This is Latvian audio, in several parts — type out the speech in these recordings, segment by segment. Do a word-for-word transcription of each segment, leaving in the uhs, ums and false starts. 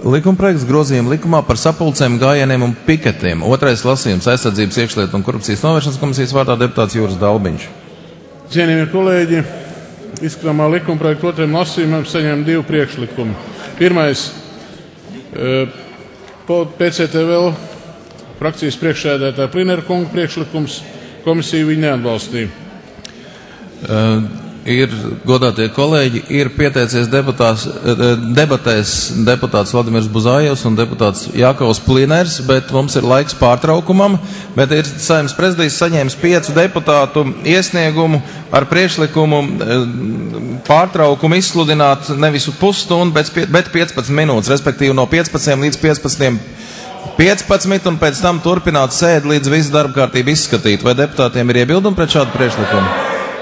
Likumprojekts grozījuma likumā par sapulcēm, gājieniem un piketiem. Otrais lasījums aizsardzības iekšlietu un korupcijas novēršanas komisijas vārdā deputāts Juris Dalbiņš. Cienījamie kolēģi, izskatāmā likumprojekta otrajam lasījumam saņēma divu priekšlikumu. Pirmais, P C T V L frakcijas priekšsēdētāja Plinera kunga priekšlikums, komisija viņu neatbalstīja. Uh, ir, godātie kolēģi, ir pieteicies deputāts, debatēs deputāts Vladimirs Buzājevs un deputāts Jākavs Pliners, bet mums ir laiks pārtraukumam, bet ir Saeimas prezidijs saņēmis piecu deputātu iesniegumu ar priekšlikumu pārtraukumu izsludināt nevis pusstundu, bet piecpadsmit minūtes, respektīvi no piecpadsmit līdz piecpadsmit un pēc tam turpināt sēdi līdz visu darba kārtību izskatīt. Vai deputātiem ir iebildumi pret šādu priekšlikumu?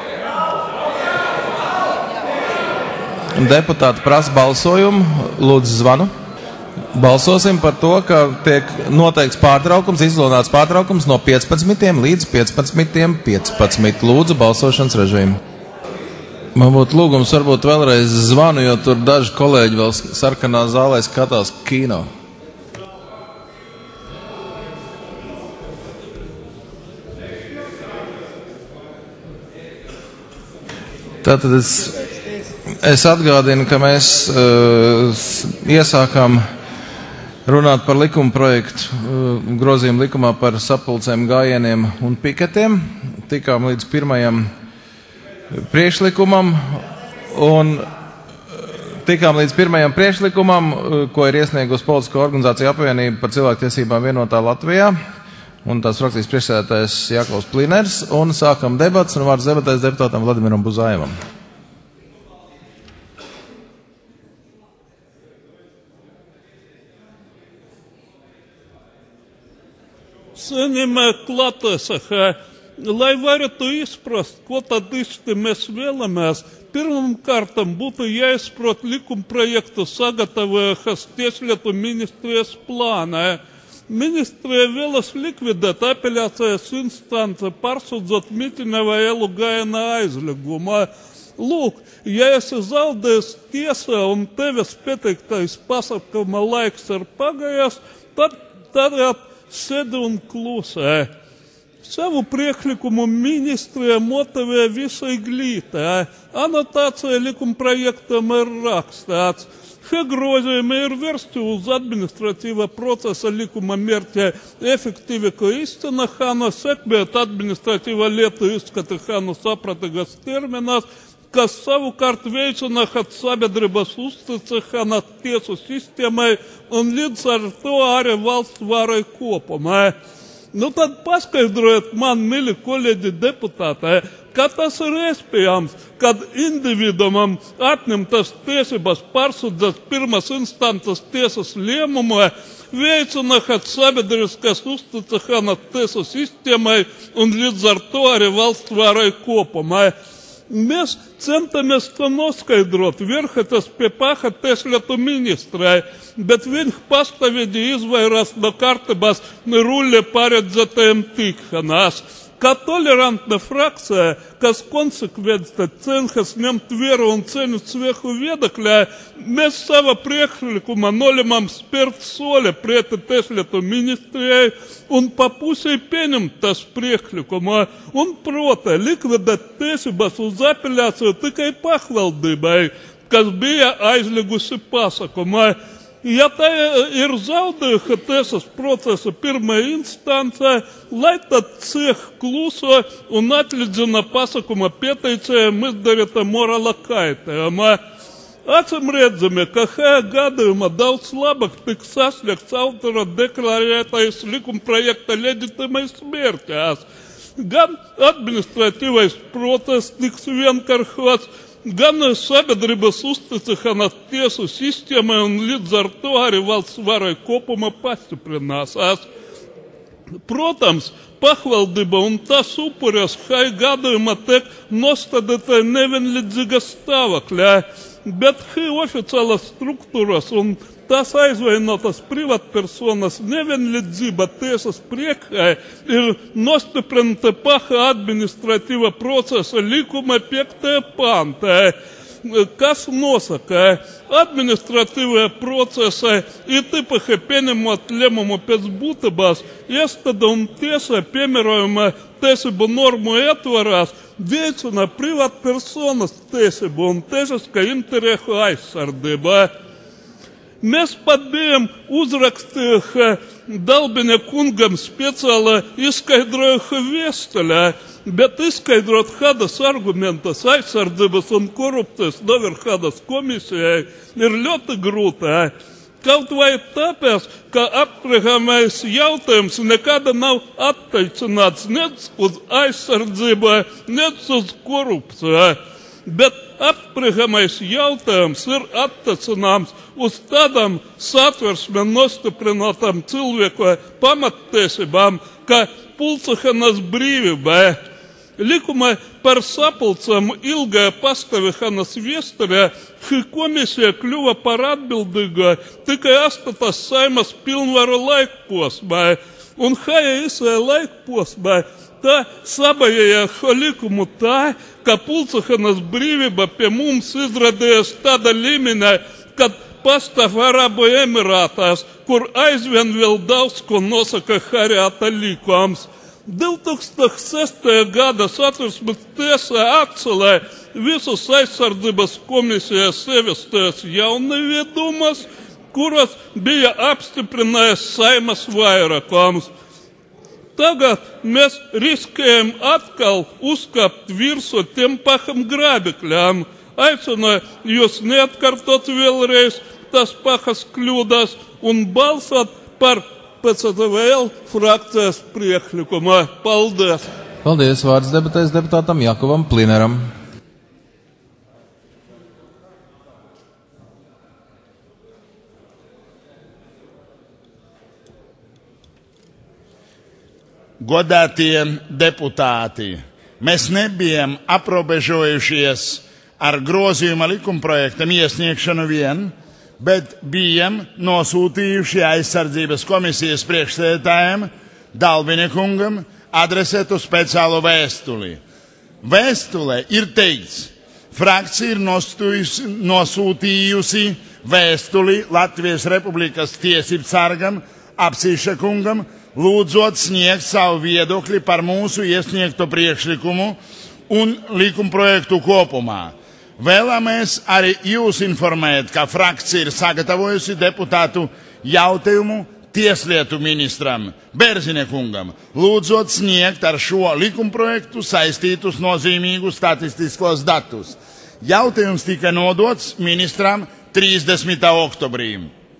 Deputāti prasa balsojumu, lūdzu zvanu. Balsosim par to, ka tiek noteikts pārtraukums, izsludināts pārtraukums no piecpadsmitiem līdz piecpadsmitiem piecpadsmit. Lūdzu balsošanas režīmu. Man būtu lūgums varbūt vēlreiz zvanu, jo tur daži kolēģi vēl sarkanā zālē skatās kino. Tātad es... Es atgādinu, ka mēs uh, iesākām runāt par likuma projektu, uh, grozījumu likumā par sapulcēm, gājieniem un piketiem. Tikām līdz pirmajam priekšlikumam un tikām līdz pirmajam priekšlikumam, uh, ko ir iesniegusi Politisko organizāciju apvienība par cilvēktiesībām vienotā Latvijā. Un tās frakcijas priekšsēdētājs Jākavs Pliners. Un sākam debats un vārds debatēs deputātam Vladimiram Buzajevam. Cienījamie klātesošie, lai varētu izprast, ko tad īsti mēs vēlamies, pirmkārt būtu jāizprot likumprojektu sagatavojušas Tieslietu ministrijas plānā. Ministrija vēlas likvidēt apelācijas instanci, pārsūdzot mitinē vai elu gājiena aizliegumā. Lūk, ja esi zaudējis tiesā un tevis pieteiktais pasakuma laiks ir pagājis, tad tagad sēdi un klusē. Savu priekšlikumu ministrija motivē visai glītē. Anotācija likumprojektam ir rakstāts. Šie grozījumi ir vērsti uz administratīva procesa likuma mērķa efektīvāku īstenošanu, sekmēt administratīva lietu izskatīšanu sapratīgās terminās, kas savukārt veicina sabiedrības uzticēšanu tiesu sistēmai un līdz ar to arī valsts varai kopumā. Nu tad paskaidrojiet man, mīļi kolēģi deputāti, ka tas ir iespējams, kad individumam atņemtas tiesības pārsūdzēt pirmas instances tiesas lēmumā, veicina sabiedriskas uzticēšanu tiesu sistēmai un līdz ar to arī valsts varai kopumā. Mēs centamies to noskaidrot, vēršoties pie paša Tieslietu ministrai, bet viņš pastāvīgi izvairās no kārtības rulle paredzētajiem tikšanās. Kā tolerantna frakcija, kas konsekventi cenšas ņemt vieru un cenu svehu viedokļā, mēs sava priekšlikuma nolemam spērt soli preti Tieslietu ministrijai un pa pusē pieņemt tas priekšlikumu un proti likvidēt tiesības uz apelāciju tikai pašvaldībai, kas bija aizliegusi pasakumu. Ja tā ir zaudējuša tiesas procesa pirmajā instancē, lai tad cieh kluso un atlīdzina pasakuma pieteicējiem izdarīta morāla kaitējuma. Acīm redzami, ka šajā gadījumā daudz labāk tiks sasniegts autora deklarētais likumprojekta leģitimais mērķis. Gan administratīvais process tiks vienkāršots, gan sabiedrības uzticēšana tiesu sistēmai un līdz ar to arī valsts varai kopumā pastiprinās. Protams, pašvaldība un tās upuras šai gadījumā tiek nostādīta nevienlīdzīga stāvoklī, bet šī oficiālas struktūras un tās aizvainotas privātpersonas nevienlīdzība tiesas priekšā ir nostiprināta paša administratīva procesa likuma piektajā pantā. kas nosaka administratīvajā procesā ir tipaši pieņemot lēmumu pēc būtības, iestāde un tiesa piemērojuma tiesību normu ietvarās veicina privātpersonas tiesību un tiesiskā interešu aizsardzību. Mēs pat bijām uzrakstījuši Dalbiņa kungam speciāli izskaidrojuši vēstulē, bet izskaidrot kādas argumentas aizsardzības un korupcijas novēršanas komisijai ir ļoti grūti. Kaut vai tāpēc, ka apspriežamais jautājums nekāda nav attiecināts nec uz aizsardzību, nec uz korupciju. Bet apspriežamais jautājums ir attiecināms uz tādām satversmē nostiprinātām cilvēku pamattiesībām, kā pulcēšanās brīvība. Likuma par sapulcēm ilgajā pastāvēšanas vēsturē šī komisija kļuva par atbildīgu tikai astotas Saimas pilnvaru laikposmā, un šajā īsajā laikposmā tā sabajāja šo likumu tā, ka pulcēšanās brīvība pie mums izrādījās tāda līmenī, kad pastāv Arabu Emirātās, kur aizvien vēl daudz ko nosaka šariāta likums. divi tūkstoši sestajā gada satversmes tiesā atcelē visus aizsardzības komisijas ievestajos jaunievedumus, kuras bija apstiprinājis Saimas vairākums. Tagad mēs riskējam atkal uzkāpt virsū tiem pašam grābekļām. Aicinu jūs neatkārtot vēlreiz tas pašas kļūdas un balsot par P C D V L frakcijas priekšlikumu. Paldies! Paldies! Vārds debatēs deputātam Jakovam Plineram. Godātie deputāti, mēs nebijam aprobežojušies ar grozījuma likumprojektam iesniegšanu vien, bet bijam nosūtījuši aizsardzības komisijas priekšsēdētājiem Dalbiņa kungam adresētu speciālu vēstuli. Vēstulē ir teikts, frakcija ir nosūtījusi vēstuli Latvijas Republikas tiesību sargam Apsīša kungam, lūdzot sniegt savu viedokli par mūsu iesniegto priekšlikumu un likumprojektu kopumā. Vēlamies arī jūs informēt, ka frakcija ir sagatavojusi deputātu jautājumu tieslietu ministram Bērziņa kungam, lūdzot sniegt ar šo likumprojektu saistītus nozīmīgus statistiskos datus. Jautājums tika nodots ministram trīsdesmitā oktobrī.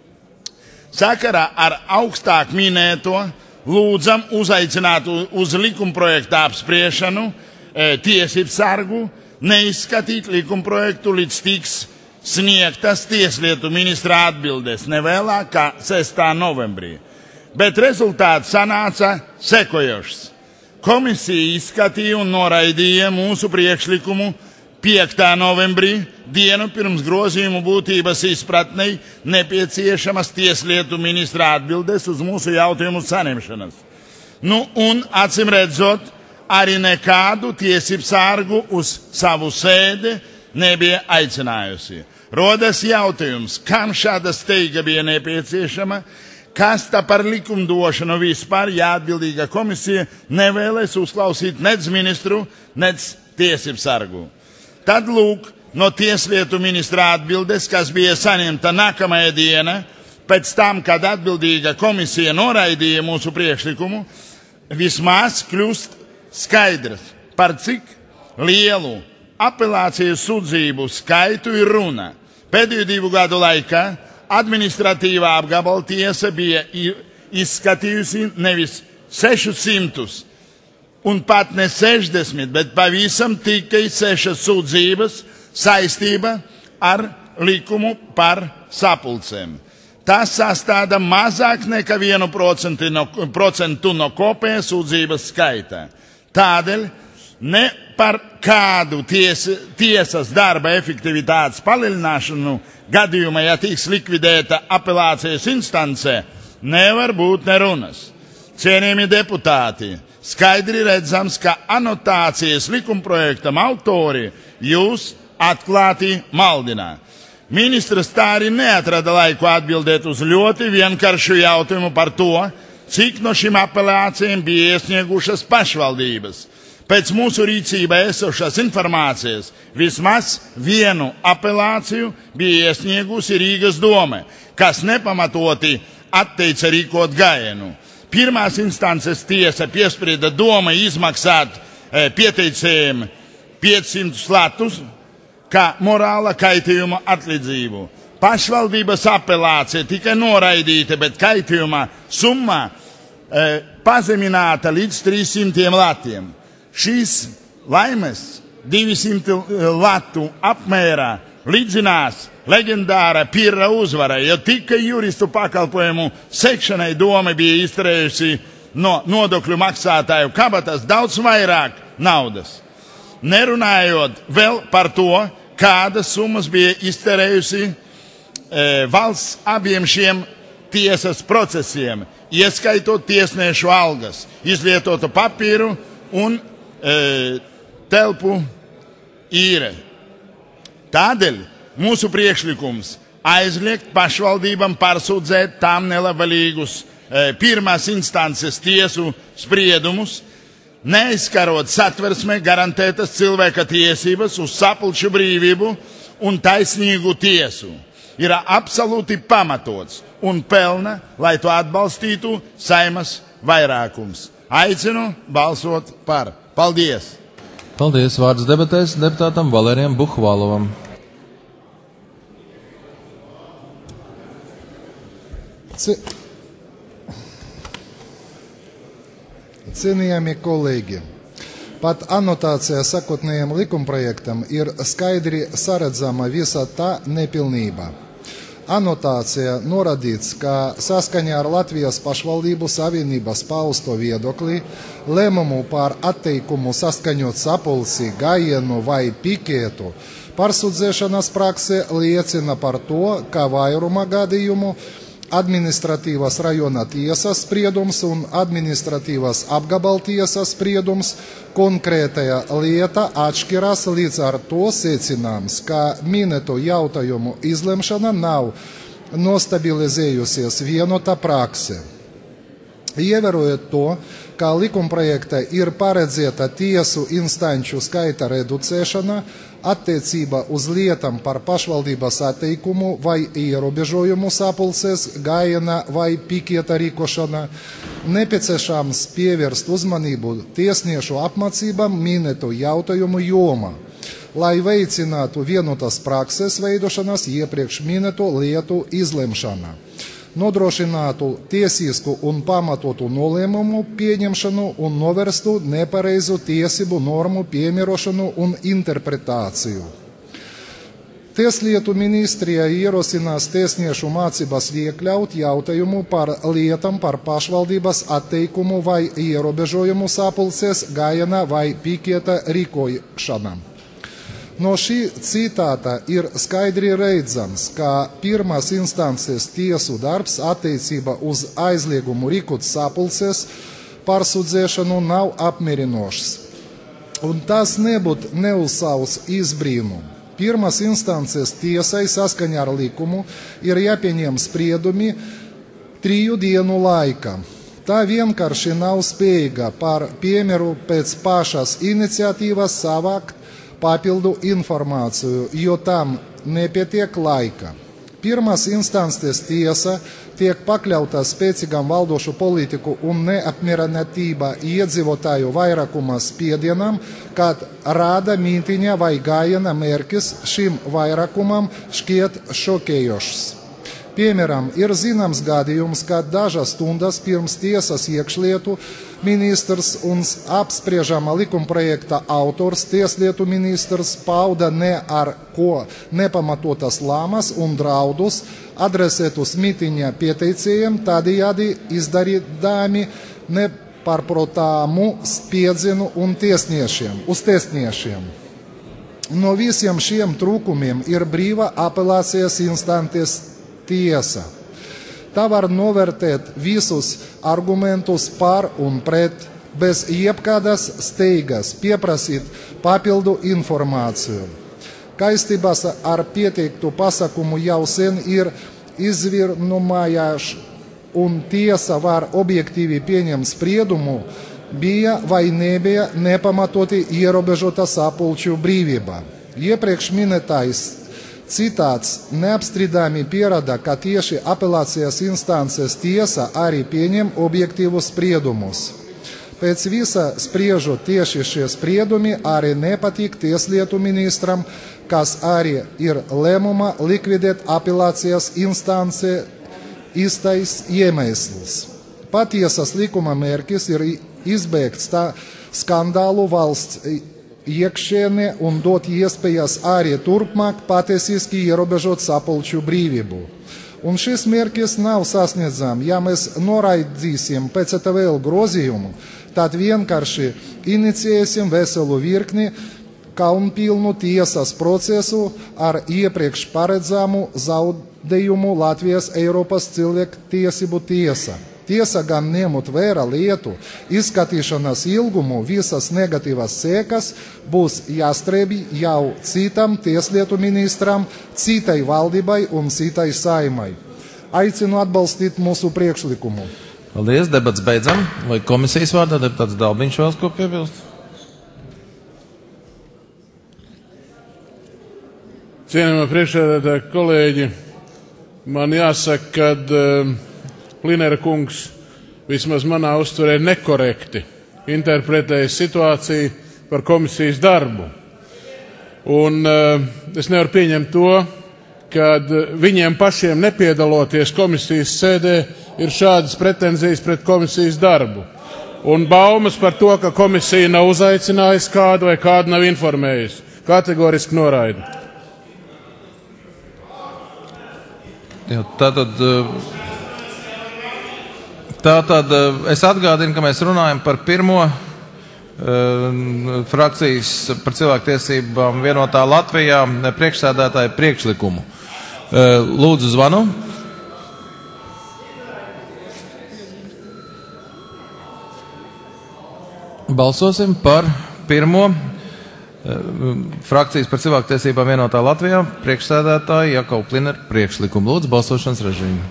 Sakarā ar augstāk minēto lūdzam uzaicināt uz likumprojekta apspriešanu e, tiesību sargu, neizskatīt likumprojektu līdz tiks sniegtas tieslietu ministra atbildes nevēlāk kā sestā novembrī. Bet rezultāts sanāca sekojošs. Komisija izskatīja un noraidīja mūsu priekšlikumu piektā novembrī, dienu pirms grozījumu būtības izpratnei nepieciešamas tieslietu ministra atbildes uz mūsu jautājumu saņemšanas. Nu, un, acim redzot, arī nekādu tiesību sargu uz savu sēdi nebija aicinājusi. Rodas jautājums, kam šāda steiga bija nepieciešama, kas tā par likumdošanu vispār, ja atbildīga komisija nevēlēs uzklausīt nec ministru, nec tiesību sargu. Tad lūk, no tieslietu ministra atbildes, kas bija saņemta nākamajā diena, pēc tam, kad atbildīga komisija noraidīja mūsu priekšlikumu, vismaz kļūst skaidrs, par cik lielu apelācijas sūdzību skaitu ir runa. Pēdējo divu gadu laikā administratīvā apgabala tiesa bija izskatījusi nevis sešsimtus, un pat ne sešdesmit, bet pavisam tikai sešas sūdzības saistība ar likumu par sapulcēm. Tas sastāda mazāk nekā vienu procentu no, procentu no kopējā sūdzības skaita. Tādēļ ne par kādu ties, tiesas darba efektivitātes palielināšanu gadījumā, ja tiks likvidēta apelācijas instance, nevar būt nerunas. Cienījami deputāti, skaidri redzams, ka anotācijas likumprojektam autori jūs atklāti maldina. Ministrs tā arī neatrada laiku atbildēt uz ļoti vienkāršu jautājumu par to, cik no šīm apelācijām bija iesniegušas pašvaldības. Pēc mūsu rīcībā esošās informācijas vismaz vienu apelāciju bija iesniegusi Rīgas dome, kas nepamatoti atteica rīkot gājienu. Pirmās instances tiesa piesprieda doma izmaksāt e, pieteicējiem piecsimt latus kā morāla kaitījuma atlīdzību. Pašvaldības apelācija tika noraidīta, bet kaitījuma summa e, pazemināta līdz trīssimtiem latiem. Šīs laimes divsimt latu apmērā līdzinās leģendāra Pirra uzvara, jo tikai juristu pakalpojumu sekšanai doma bija izterējusi no nodokļu maksātāju kabatas daudz vairāk naudas. Nerunājot vēl par to, kādas summas bija izterējusi e, valsts abiem šiem tiesas procesiem, ieskaitot tiesnešu algas, izlietotu papīru un e, telpu īre. Tādēļ mūsu priekšlikums aizliegt pašvaldībām pārsūdzēt tām nelabvēlīgus e, pirmās instances tiesu spriedumus, neaizskarot satversmē garantētas cilvēka tiesības uz sapulču brīvību un taisnīgu tiesu, ir absolūti pamatots un pelna, lai to atbalstītu Saimas vairākums. Aicinu balsot par. Paldies! Paldies! Vārds debatēs deputātam Valērijam Buhvalovam. C... Cienījamie kolēģi, pat anotācijā sakotnējam likumprojektam ir skaidri saredzama visa tā nepilnība. Anotācijā norādīts, ka saskaņā ar Latvijas pašvaldību savienības pausto viedokli lēmumu par atteikumu saskaņot sapulci, gājienu vai pikētu pārsūdzēšanas prakse liecina par to, ka vairuma gadījumu administratīvas rajona tiesas spriedums un administratīvas apgabaltiesas spriedums konkrētajā lieta atšķirās, līdz ar to secināms, ka minēto jautājumu izlemšana nav nostabilizējusies vienota prakse. Ievērojot to, ka likumprojekta ir paredzēta tiesu instanču skaita reducēšana attiecībā uz lietām par pašvaldības atteikumu vai ierobežojumu sapulces, gājiena vai piketa rīkošana, nepieciešams pievērst uzmanību tiesniešu apmācībām minēto jautājumu jomā, lai veicinātu vienotas prakses veidošanas iepriekš minēto lietu izlemšana, nodrošinātu tiesisku un pamatotu nolēmumu pieņemšanu un novērstu nepareizu tiesību normu piemērošanu un interpretāciju. Tieslietu ministrija ierosinās tiesniešu mācībās iekļaut jautājumu par lietām par pašvaldības atteikumu vai ierobežojumu sapulces, gājiena vai piketa rīkošana. No šī citāta ir skaidri redzams, ka pirmās instances tiesu darbs attiecībā uz aizliegumu rīkot sapulces pārsūdzēšanu nav apmierinošs, un tas nebūtu neuzsauc izbrīnu. Pirmās instances tiesai saskaņā ar likumu ir jāpieņem spriedumi triju dienu laikā. Tā vienkārši nav spējīga par piemēru pēc pašas iniciatīvas savākt papildu informāciju, jo tam nepietiek laika. Pirmās instances tiesa tiek pakļauta spēcīgam valdošu politiku un neapmierinātība iedzīvotāju vairākuma spiedienam, kad rāda mītiņa vai gājiena mērķis šim vairākumam šķiet šokējošs. Piemēram, ir zināms gadījums, kad dažas stundas pirms tiesas iekšlietu ministrs un apspriežama likumprojekta autors, tieslietu ministrs, pauda ne ar ko nepamatotas lāmas un draudus adresētus mītiņa pieteicējiem, tādējādi izdarīdami nepārprotamu spiedienu un tiesniešiem, uz tiesniešiem. No visiem šiem trūkumiem ir brīva apelācijas instances tiesa. Tā var novērtēt visus argumentus par un pret, bez jebkādas steigas pieprasīt papildu informāciju. Kaistības ar pieteiktu pasakumu jau sen ir izvirnumājuši, un tiesa var objektīvi pieņemt spriedumu, bija vai nebija nepamatoti ierobežota sapulču brīvība. Iepriekš minētais citāts neapstrīdami pierāda, ka tieši apelācijas instances tiesa arī pieņem objektīvus spriedumus. Pēc visa spriežot tieši šie spriedumi arī nepatīk tieslietu ministram, kas arī ir lēmuma likvidēt apelācijas instance īstais iemesls. Patiesas likuma mērķis ir izbēgt skandālu valsts iekšienē un dot iespējas arī turpmāk patiesiski ierobežot sapulču brīvību. Un šis mērķis nav sasniedzams. Ja mēs noraidīsim P C T V L grozījumu, tad vienkārši inicijēsim veselu virkni kaunpilnu tiesas procesu ar iepriekš paredzamu zaudējumu Latvijas Eiropas cilvēktiesību tiesa. Tiesa gan ņemot vērā lietu izskatīšanas ilgumu, visas negatīvas sekas būs jāstrēbi jau citam tieslietu ministram, citai valdībai un citai saimai. Aicinu atbalstīt mūsu priekšlikumu. Paldies, debats beidzam. Vai komisijas vārdā deputāts Dalbiņš vēlas ko piebilst? Cienījamie priekšsēdētāji, kolēģi, man jāsaka, kad uh, Plinera kungs vismaz manā uztverē nekorekti interpretēja situāciju par komisijas darbu. Un uh, es nevaru pieņemt to, kad viņiem pašiem nepiedaloties komisijas sēdē ir šādas pretenzijas pret komisijas darbu. Un baumas par to, ka komisija nav uzaicinājusi kādu vai kādu nav informējusi. Kategoriski noraida. Jā, tātad, tātad es atgādinu, ka mēs runājam par pirmo uh, frakcijas par cilvēktiesībām vienotā Latvijā priekšsēdētāja priekšlikumu. Uh, lūdzu zvanu. Balsosim par pirmo uh, frakcijas par cilvēktiesībām vienotā Latvijā priekšsēdētāja Jakoba Plinera priekšlikumu. Lūdzu, balsošanas režīmu.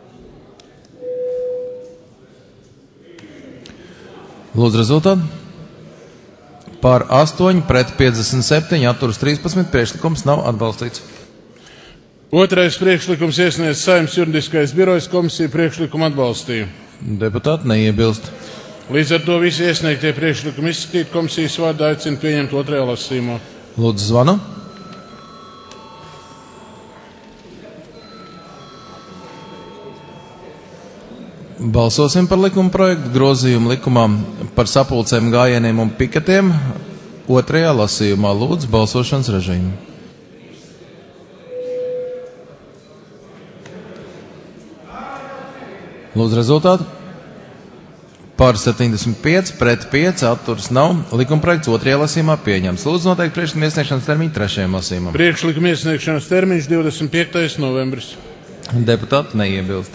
Lūdzu, rezultātu. Par astoņi pret piecdesmit septiņi, atturas trīspadsmit, priekšlikums nav atbalstīts. Otrais priekšlikums iesniedz Saeimas juridiskais birojs, komisija priekšlikumu atbalstīja. Deputāti neiebilst. Līdz ar to visi iesniegtie priekšlikumi izskatīt, komisijas vārdā aicina pieņemt otrajā lasījumā. Lūdzu, zvanu. Balsosim par likuma projektu grozījumu likumam par sapulcēm, gājieniem un piketiem otrajā lasījumā. Lūdzu, balsošanas režīmu. Lūdzu, rezultātu. Par septiņdesmit pieci, pret pieci, atturas nav. Likuma projekts otrajā lasījumā pieņems. Lūdzu, noteikti priekšlikuma iesniegšanas termiņu trešajam lasījumam. Priekšlikuma iesniegšanas termiņš divdesmit piektais novembris. Deputāti neiebilst.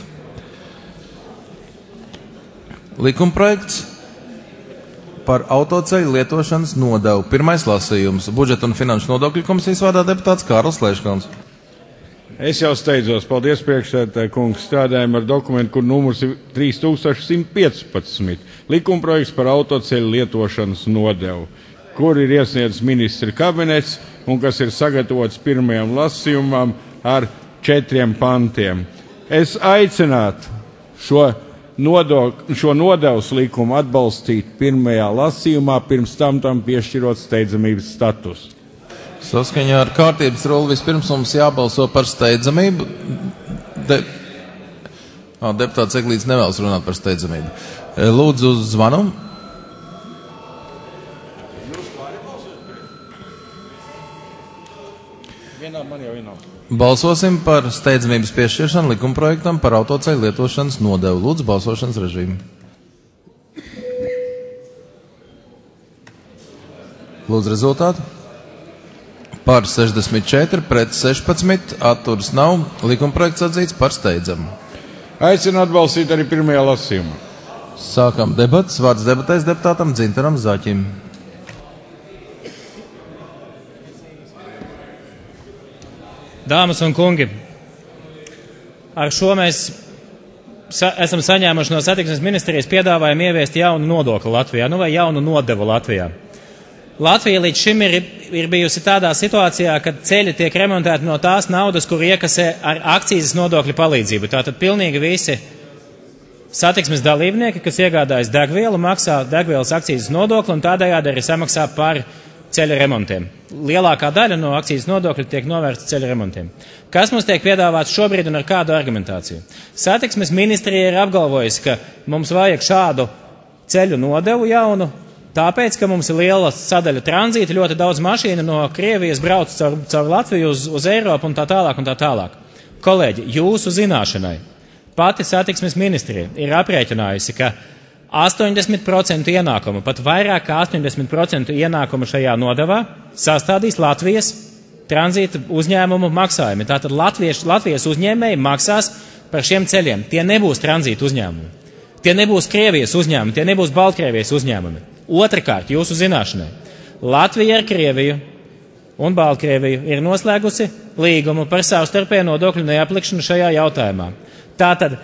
Likuma projekts par autoceļu lietošanas nodevu. Pirmais lasījums. Budžeta un finanšu nodokļu komisijas vārdā deputāts Kārlis Lēškons. Es jau steidzos, paldies priekšsēdētāji kungs, strādājam ar dokumentu, kur numurs ir trīs tūkstoši simt piecpadsmit. Likumprojekts par autoceļu lietošanas nodevu, kur ir iesniedzis ministra kabinets un kas ir sagatavots pirmajam lasījumam ar četriem pantiem. Es aicinātu šo, nodok, šo nodevas likumu atbalstīt pirmajā lasījumā, pirms tam tam piešķirot steidzamības statusu. Saskaņā ar kārtības rulu vispirms mums jābalso par steidzamību. De... Oh, deputāts Eglīts nevēlas runāt par steidzamību. Lūdzu, zvanu. Vienā man jau vienā. Balsosim par steidzamības piešķiršanu likumprojektam par autoceļu lietošanas nodevu. Lūdzu, balsošanas režīmu. Lūdzu, rezultātu. Par sešdesmit četri, pret sešpadsmit, atturas nav. Likumprojekts atzīts par steidzamu. Aicinu atbalstīt arī pirmajā lasījumā. Sākam debats. Vārds debatēs deputātam Dzintaram Zaķim. Dāmas un kungi, ar šo mēs sa esam saņēmuši no satiksmes ministrijas piedāvājumu ieviest jaunu nodokli Latvijā, nu vai jaunu nodevu Latvijā. Latvija līdz šim ir, ir bijusi tādā situācijā, kad ceļi tiek remontēti no tās naudas, kur iekasē ar akcīzes nodokļu palīdzību. Tātad pilnīgi visi satiksmes dalībnieki, kas iegādājas degvielu, maksā degvielas akcīzes nodokli un tādējādi arī samaksā par ceļa remontiem. Lielākā daļa no akcīzes nodokļa tiek novērsta ceļa remontiem. Kas mums tiek piedāvāts šobrīd un ar kādu argumentāciju? Satiksmes ministrija ir apgalvojusi, ka mums vajag šādu ceļu nodevu jaunu, tāpēc, ka mums ir liela sadaļa tranzīta, ļoti daudz mašīnu no Krievijas brauc caur, caur Latviju uz, uz Eiropu un tā tālāk un tā tālāk. Kolēģi, jūsu zināšanai, pati satiksmes ministrija ir aprēķinājusi, ka astoņdesmit procenti ienākumu, pat vairāk kā astoņdesmit procenti ienākumu šajā nodevā sastādīs Latvijas tranzīta uzņēmumu maksājumi. Tātad Latvijas, Latvijas uzņēmēji maksās par šiem ceļiem. Tie nebūs tranzīta uzņēmumi. Tie nebūs Krievijas uzņēmumi, tie nebūs Baltkrievijas uzņēmumi. Otrakārt, jūsu zināšanai, Latvija ar Krieviju un Baltkrieviju ir noslēgusi līgumu par savstarpēju nodokļu neaplikšanu šajā jautājumā. Tātad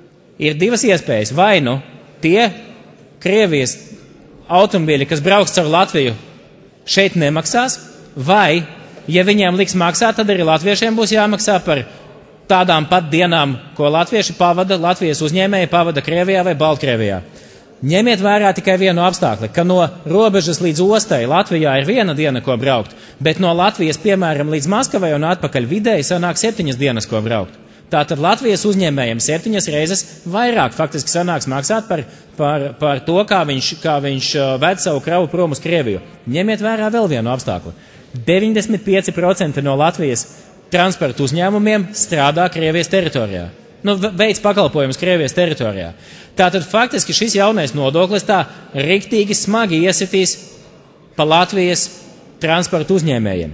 ir divas iespējas. Vai nu tie Krievijas automobīļi, kas brauks caur Latviju, šeit nemaksās, vai, ja viņiem liks maksāt, tad arī latviešiem būs jāmaksā par tādām pat dienām, ko latvieši pavada, Latvijas uzņēmēji pavada Krievijā vai Baltkrievijā. Ņemiet vērā tikai vienu apstākli, ka no robežas līdz ostai Latvijā ir viena diena, ko braukt, bet no Latvijas, piemēram, līdz Maskavai un atpakaļ vidēji sanāk septiņas dienas, ko braukt. Tātad Latvijas uzņēmējiem septiņas reizes vairāk faktiski sanāks maksāt par, par, par to, kā viņš, kā viņš ved savu kravu prom uz Krieviju. Ņemiet vērā vēl vienu apstākli. deviņdesmit pieci procenti no Latvijas transporta uzņēmumiem strādā Krievijas teritorijā. Nu, veids pakalpojumus Krievijas teritorijā. Tātad faktiski šis jaunais nodoklis tā riktīgi smagi iesitīs pa Latvijas transporta uzņēmējiem.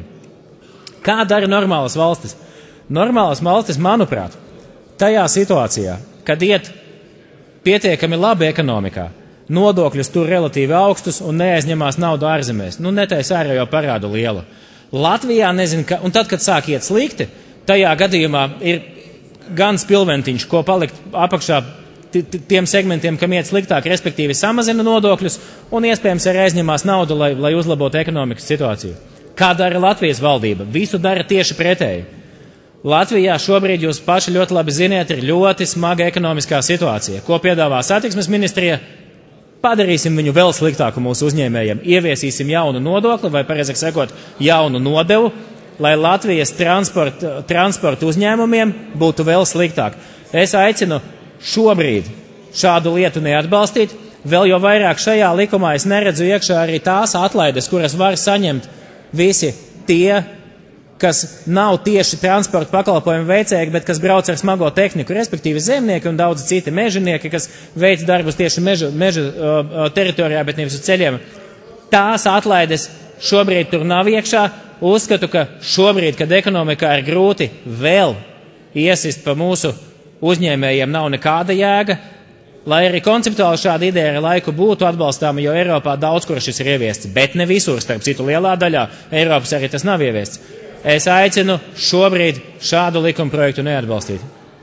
Kā dara normālas valstis? Normālas valstis, manuprāt, tajā situācijā, kad iet pietiekami labi ekonomikā, nodokļus tur relatīvi augstus un neaizņemās naudu ārzemēs, nu netais ārējo parādu lielu. Latvijā nezinu, ka, un tad, kad sāk iet slikti, tajā gadījumā ir gan spilventiņš, ko palikt apakšā tiem segmentiem, kam iet sliktāk, respektīvi samazina nodokļus, un iespējams arī aizņemās naudu, lai, lai uzlabotu ekonomikas situāciju. Kā dara Latvijas valdība? Visu dara tieši pretēji. Latvijā šobrīd, jūs paši ļoti labi ziniet, ir ļoti smaga ekonomiskā situācija. Ko piedāvā satiksmes ministrija? Padarīsim viņu vēl sliktāku mūsu uzņēmējiem. Ieviesīsim jaunu nodokli, vai pareizāk sakot, jaunu nodevu, lai Latvijas transporta, transporta uzņēmumiem būtu vēl sliktāk. Es aicinu šobrīd šādu lietu neatbalstīt, vēl jo vairāk šajā likumā es neredzu iekšā arī tās atlaides, kuras var saņemt visi tie, kas nav tieši transporta pakalpojumu veicēji, bet kas brauc ar smago tehniku, respektīvi zemnieki un daudz citi mežinieki, kas veic darbus tieši meža, meža uh, teritorijā, bet nevis uz ceļiem. Tās atlaides šobrīd tur nav iekšā. Uzskatu, ka šobrīd, kad ekonomikā ir grūti, vēl iesist pa mūsu uzņēmējiem nav nekāda jēga, lai arī konceptuāli šāda ideja ar laiku būtu atbalstāma, jo Eiropā daudz kur šis ir ieviests, bet ne visur, starp citu lielā daļā Eiropas arī tas nav ieviests. Es aicinu šobrīd šādu likuma projektu neatbalstīt.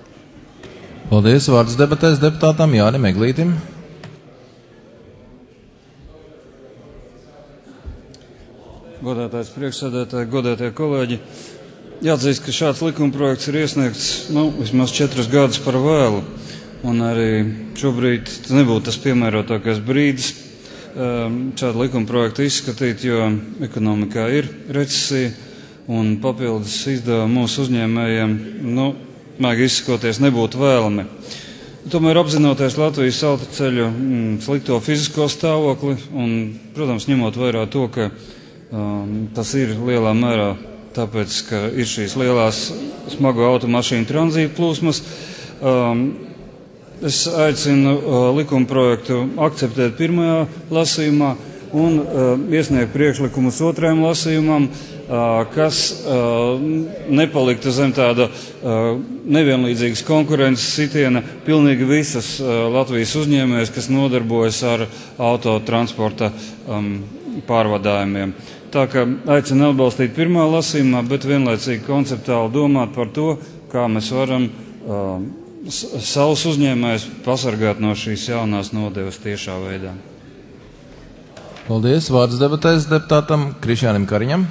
Paldies. Vārds debatēs deputātam Jānim Eglītim. Godātais priekšsēdētāji, godātie kolēģi, jāatzīst, ka šāds likumprojekts ir iesniegts, nu, vismaz četrus gadus par vēlu, un arī šobrīd tas nebūtu tas piemērotākais brīdis šādu likumprojektu izskatīt, jo ekonomikā ir recesija, un papildus izdevumi mūsu uzņēmējiem, nu, mēgi izsakoties, nebūtu vēlami. Tomēr apzinoties Latvijas autoceļu mm, slikto fizisko stāvokli, un, protams, ņemot vērā to, ka Um, tas ir lielā mērā tāpēc, ka ir šīs lielās smago automašīnu tranzīta plūsmas. Um, es aicinu uh, likumprojektu akceptēt pirmajā lasījumā un uh, iesniegt priekšlikumus otrajam lasījumam, uh, kas uh, nepaliktu zem tāda uh, nevienlīdzīgas konkurences sitiena pilnīgi visas uh, Latvijas uzņēmējas, kas nodarbojas ar autotransporta um, pārvadājumiem. tā kā aicinu atbalstīt pirmā lasījumā, bet vienlaicīgi konceptuāli domāt par to, kā mēs varam uh, savus uzņēmējus pasargāt no šīs jaunās nodevas tiešā veidā. Paldies. Vārds debatēs deputātam Krišjānim Kariņam.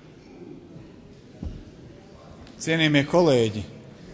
Cienījamie kolēģi,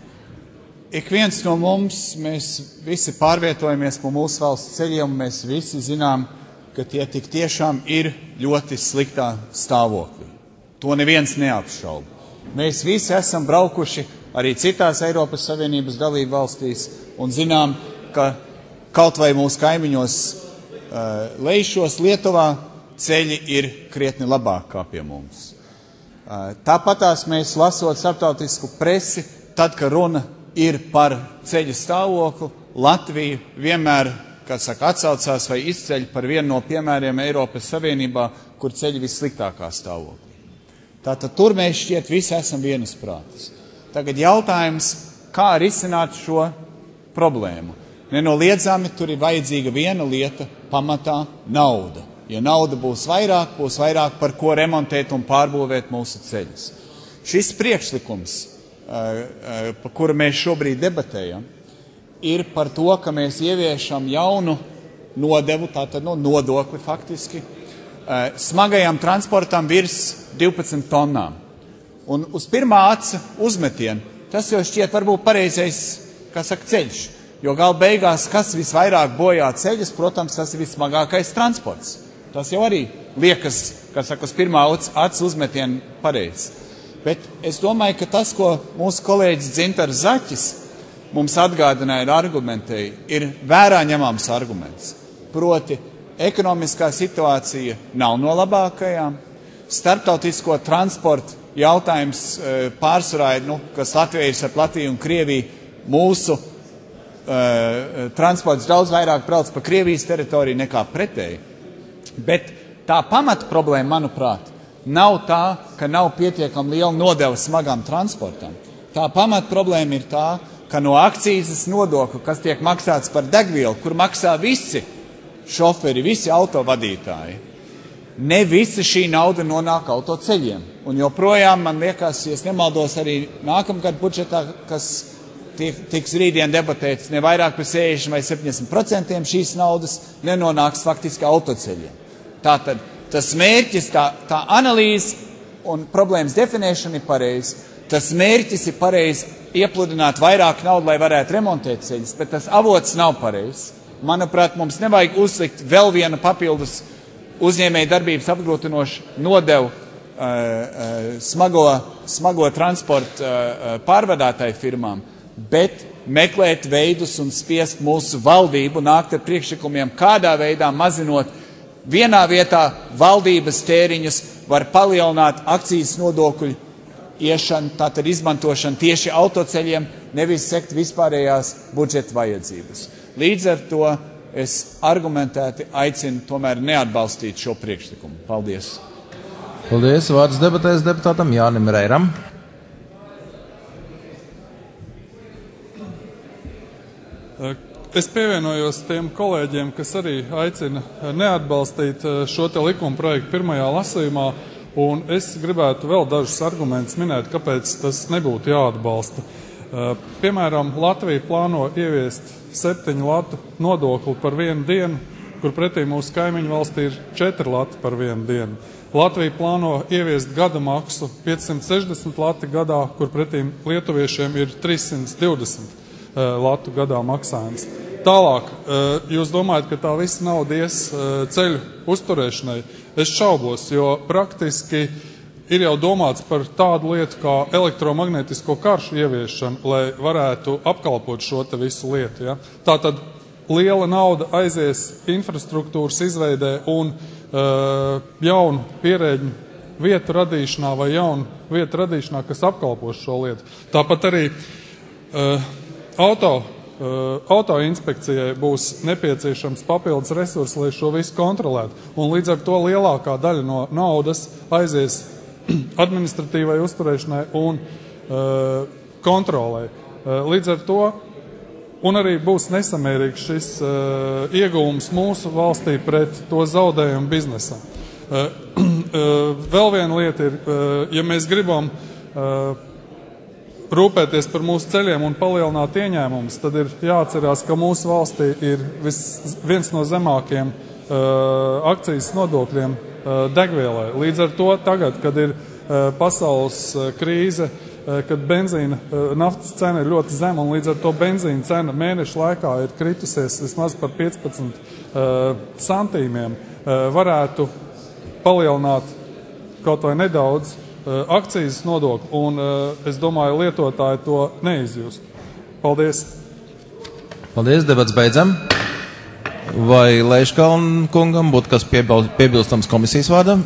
ik viens no mums, mēs visi pārvietojamies pa mūsu valsts ceļiem, mēs visi zinām, ka tie tik tiešām ir ļoti sliktā stāvoklī. To neviens neapšauba. Mēs visi esam braukuši arī citās Eiropas Savienības dalību valstīs un zinām, ka kaut vai mūsu kaimiņos uh, Leišos, Lietuvā ceļi ir krietni labāk kā pie mums. Uh, tāpatās mēs lasot starptautisku presi, tad, kad runa ir par ceļu stāvokli, Latvija vienmēr, kā saka, atsaucās vai izceļ par vienu no piemēriem Eiropas Savienībā, kur ceļi vissliktākā stāvoklī. Tātad tur mēs šķiet visi esam vienasprātis. Tagad jautājums, kā risināt šo problēmu. Nenoliedzami tur ir vajadzīga viena lieta, pamatā nauda. Ja nauda būs vairāk, būs vairāk par ko remontēt un pārbūvēt mūsu ceļus. Šis priekšlikums, par kuru mēs šobrīd debatējam, ir par to, ka mēs ieviešam jaunu nodevu, tātad no nodokli faktiski, smagajam transportam virs divpadsmit tonnām. Un uz pirmā aca uzmetiena, tas jau šķiet varbūt pareizais, kā saka, ceļš. Jo gal beigās, kas visvairāk bojā ceļus, protams, tas ir vismagākais transports. Tas jau arī liekas, kā saka, uz pirmā aca uzmetiena pareizi. Bet es domāju, ka tas, ko mūsu kolēģis Dzintars Zaķis mums atgādināja ar argumentēju, ir vērā ņemams arguments. Proti, ekonomiskā situācija nav no labākajām, starptautisko transportu jautājums pārsvarā ir, nu, kas Latvija ir starp Latviju un Krieviju, mūsu uh, transports daudz vairāk brauc pa Krievijas teritoriju nekā pretēji. Bet tā pamata problēma, manuprāt, nav tā, ka nav pietiekami liela nodeva smagām transportam. Tā pamata problēma ir tā, ka no akcīzes nodokļa, kas tiek maksāts par degvielu, kur maksā visi šoferi, visi autovadītāji, ne visa šī nauda nonāk autoceļiem. Un joprojām, man liekas, ja es nemaldos arī nākamgad budžetā, kas tiks rītdien debatēts, ne vairāk par sešdesmit vai septiņdesmit procentiem šīs naudas nenonāks faktiski autoceļiem. Tātad tas mērķis, tā, tā analīze un problēmas definēšana ir pareizi. Tas mērķis ir pareizi iepludināt vairāk naudu, lai varētu remontēt ceļus, bet tas avots nav pareizs. Manuprāt, mums nevajag uzlikt vēl vienu papildus uzņēmēju darbības apgrūtinošu nodevu uh, uh, smago, smago transportu uh, pārvadātāju firmām, bet meklēt veidus un spiest mūsu valdību nākt ar priekšlikumiem, kādā veidā mazinot vienā vietā valdības tēriņus, var palielināt akcijas nodokļu iešanu, tātad izmantošanu tieši autoceļiem, nevis sekt vispārējās budžeta vajadzības. Līdz ar to es argumentēti aicinu tomēr neatbalstīt šo priekšlikumu. Paldies. Paldies. Vārds debatēs deputātam Jānim Reiram. Es pievienojos tiem kolēģiem, kas arī aicina neatbalstīt šo te likuma projektu pirmajā lasījumā, un es gribētu vēl dažus argumentus minēt, kāpēc tas nebūtu jāatbalsta. Piemēram, Latvija plāno ieviest septiņu latu nodokli par vienu dienu, kur pretī mūsu kaimiņu valstī ir četri lati par vienu dienu. Latvija plāno ieviest gada maksu piecsimt sešdesmit lati gadā, kur pretī lietuviešiem ir trīs simti divdesmit uh, latu gadā maksājums. Tālāk, uh, jūs domājat, ka tā visa nauda ies uh, ceļu uzturēšanai? Es šaubos, jo praktiski ir jau domāts par tādu lietu kā elektromagnētisko karšu ieviešanu, lai varētu apkalpot šo te visu lietu. Ja? Tātad liela nauda aizies infrastruktūras izveidē un uh, jaunu pierēģņu vietu radīšanā vai jaunu vietu radīšanā, kas apkalpos šo lietu. Tāpat arī uh, auto, uh, auto inspekcijai būs nepieciešams papildus resursi, lai šo visu kontrolētu. Un līdz ar to lielākā daļa no naudas aizies administratīvai uzturēšanai un uh, kontrolai. Uh, līdz ar to, un arī būs nesamērīgs šis uh, ieguvums mūsu valstī pret to zaudējumu biznesam. Uh, vēl viena lieta ir, ja mēs gribam rūpēties par mūsu ceļiem un palielināt ieņēmumus, tad ir jāatcerās, ka mūsu valstī ir vis, viens no zemākiem uh, akcijas nodokļiem uh, degvielai. Līdz ar to tagad, kad ir uh, pasaules uh, krīze, uh, kad benzīna uh, naftas cena ir ļoti zema un līdz ar to benzīna cena mēneša laikā ir kritusies vismaz par piecpadsmit uh, santīmiem, uh, varētu palielināt kaut vai nedaudz akcijas nodokli, un uh, es domāju, lietotāji to neizjust. Paldies! Paldies, debats beidzam. Vai Leiškalna kungam būtu kas piebilstams komisijas vārdam?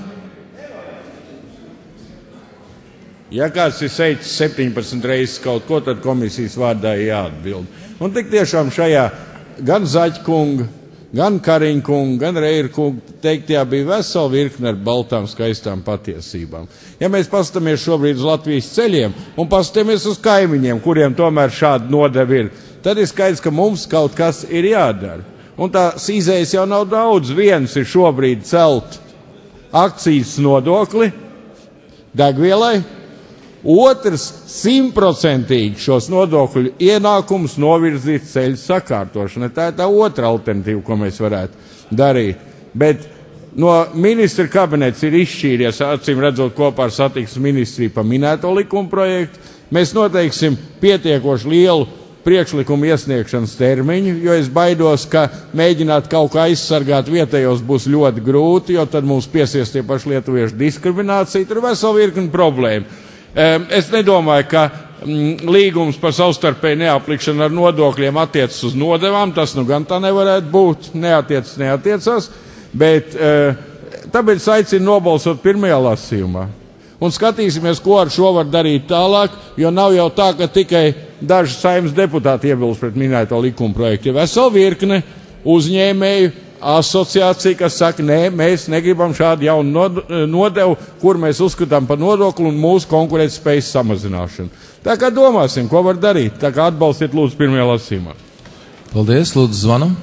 Ja kāds ir teicis septiņpadsmit reizes kaut ko, tad komisijas vārdā jāatbild. Un tik tiešām šajā gan Zaķkunga, gan Kariņkunga, gan Reirkunga teiktajā bija vesela virkne ar baltām, skaistām patiesībām. Ja mēs pastamies šobrīd uz Latvijas ceļiem un pastamies uz kaimiņiem, kuriem tomēr šāda nodeva ir, tad ir skaidrs, ka mums kaut kas ir jādara. Un tās izējas jau nav daudz. Viens ir šobrīd celt akcijas nodokli degvielai, otrs simtprocentīgi šos nodokļu ienākumus novirzīt ceļu sakārtošanai. Tā ir tā otra alternatīva, ko mēs varētu darīt. Bet no ministra kabinets ir izšķīries, acīm redzot, kopā ar satiksmes ministriju pa minēto likuma projektu. Mēs noteiksim pietiekoši lielu priekšlikumu iesniegšanas termiņu, jo es baidos, ka mēģināt kaut kā aizsargāt vietējos būs ļoti grūti, jo tad mums piesies tie paši lietuviešu diskriminācija. Tur ir vesela virkni problēma. Es nedomāju, ka mm, līgums par savstarpēju neaplikšanu ar nodokļiem attiecas uz nodevām, tas nu gan tā nevarētu būt, neatiecas, neatiecas, bet e, tāpēc aicinu nobalsot pirmajā lasījumā. Un skatīsimies, ko ar šo var darīt tālāk, jo nav jau tā, ka tikai daži Saeimas deputāti iebilst pret minēto likuma projektu. Ir vesela virkne uzņēmēju asociācija, kas saka, nē, mēs negribam šādu jaunu nodevu, kur mēs uzskatām par nodokli un mūsu konkurētspējas samazināšanu. Tā kā domāsim, ko var darīt. Tā kā atbalstiet lūdzu pirmajā lasījumā. Paldies, lūdzu zvanam.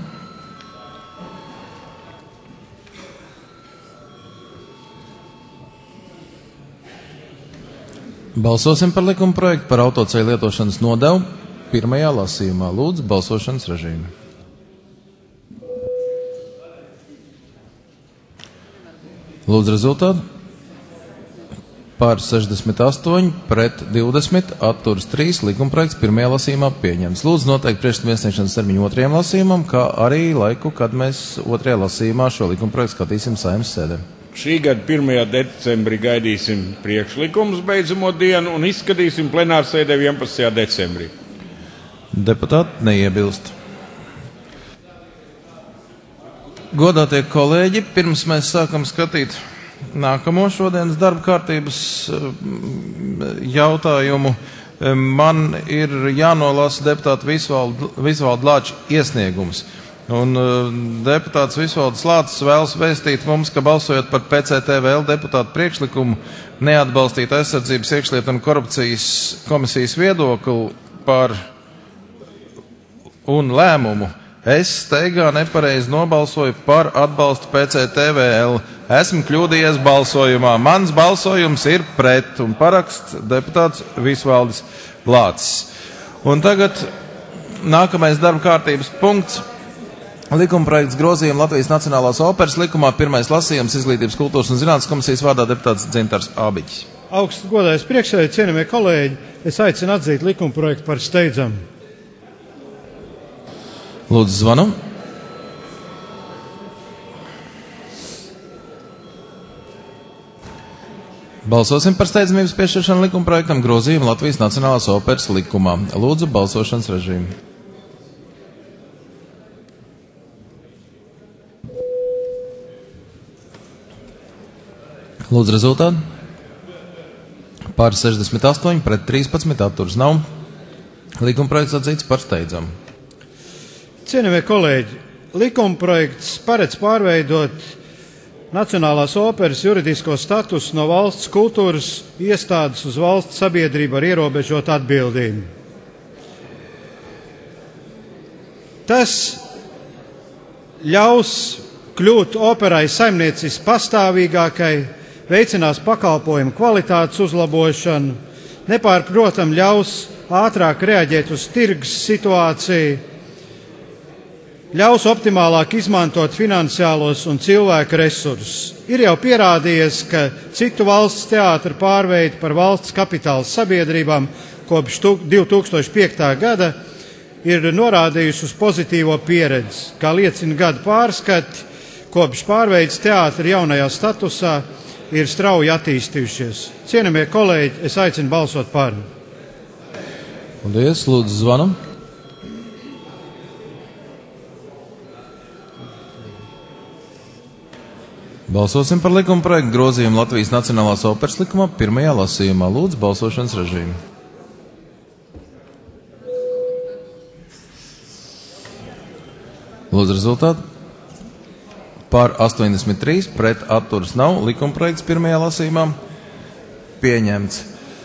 Balsosim par likuma projektu par autoceļu lietošanas nodevu pirmajā lasījumā. Lūdzu, balsošanas režīmu. Lūdzu rezultātu. Par sešdesmit astoņi, pret divdesmit, atturas trīs, likuma projekts pirmajā lasījumā pieņems. Lūdzu noteikti priekšlikuma iesniegšanas termiņu otrajam lasījumam, kā arī laiku, kad mēs otrajā lasījumā šo likuma projektu skatīsim Saeimas sēdē. Šī gada pirmajā decembrī gaidīsim priekšlikumus beidzamo dienu un izskatīsim plenārsēdē vienpadsmitajā decembrī. Deputāti neiebilst. Godātie kolēģi, pirms mēs sākam skatīt nākamo šodienas darba kārtības jautājumu, man ir jānolasa deputāta Visvalda Lāča iesniegums. Un deputāts Visvalds Lācis vēlas vēstīt mums, ka balsojot par P C T V L deputātu priekšlikumu neatbalstīt aizsardzības iekšlietu un korupcijas komisijas viedokli par un lēmumu. Es steigā nepareizi nobalsoju par atbalstu P C T V L. Esmu kļūdījies balsojumā. Mans balsojums ir pret un paraksts deputāts Visvaldis Lācis. Un tagad nākamais darba kārtības punkts. Likuma projekts grozījuma Latvijas Nacionālās operas likumā. Pirmais lasījums Izglītības, kultūras un zinātnes komisijas vārdā deputāts Dzintars Ābiķis. Augstu godājais priekšsēdētāji, cienījamie kolēģi, es aicinu atzīt likuma projektu par steidzamu. Lūdzu zvanu. Balsosim par steidzamības piešķiršanu likuma projektam grozījumu Latvijas Nacionālās operas likumā. Lūdzu balsošanas režīmu. Lūdzu rezultātu. Par sešdesmit astoņi, pret trīspadsmit, atturas nav. Likuma projekts atzīts par steidzamu. Cienījamie kolēģi, likuma projekts paredz pārveidot Nacionālās operas juridisko statusu no valsts kultūras iestādes uz valsts sabiedrību ar ierobežotu atbildību. Tas ļaus kļūt operai saimnieciski pastāvīgākai, veicinās pakalpojumu kvalitātes uzlabošanu, nepārprotam ļaus ātrāk reaģēt uz tirgus situāciju, ļaus optimālāk izmantot finansiālos un cilvēku resursus. Ir jau pierādījies, ka citu valsts teātru pārveidi par valsts kapitāla sabiedrībām kopš divi tūkstoši piektā gada ir norādījusi uz pozitīvo pieredzi, kā liecina gada pārskati, kopš pārveides teātri jaunajā statusā ir strauji attīstījušies. Cienījamie kolēģi, es aicinu balsot par. Paldies, lūdzu zvanam. Balsosim par likuma projektu grozījumu Latvijas Nacionālās operas likumā pirmajā lasījumā. Lūdzu, balsošanas režīmu. Lūdzu, rezultātu. Par astoņdesmit trīs, pret atturas nav. Likuma projekts pirmajā lasījumā pieņemts.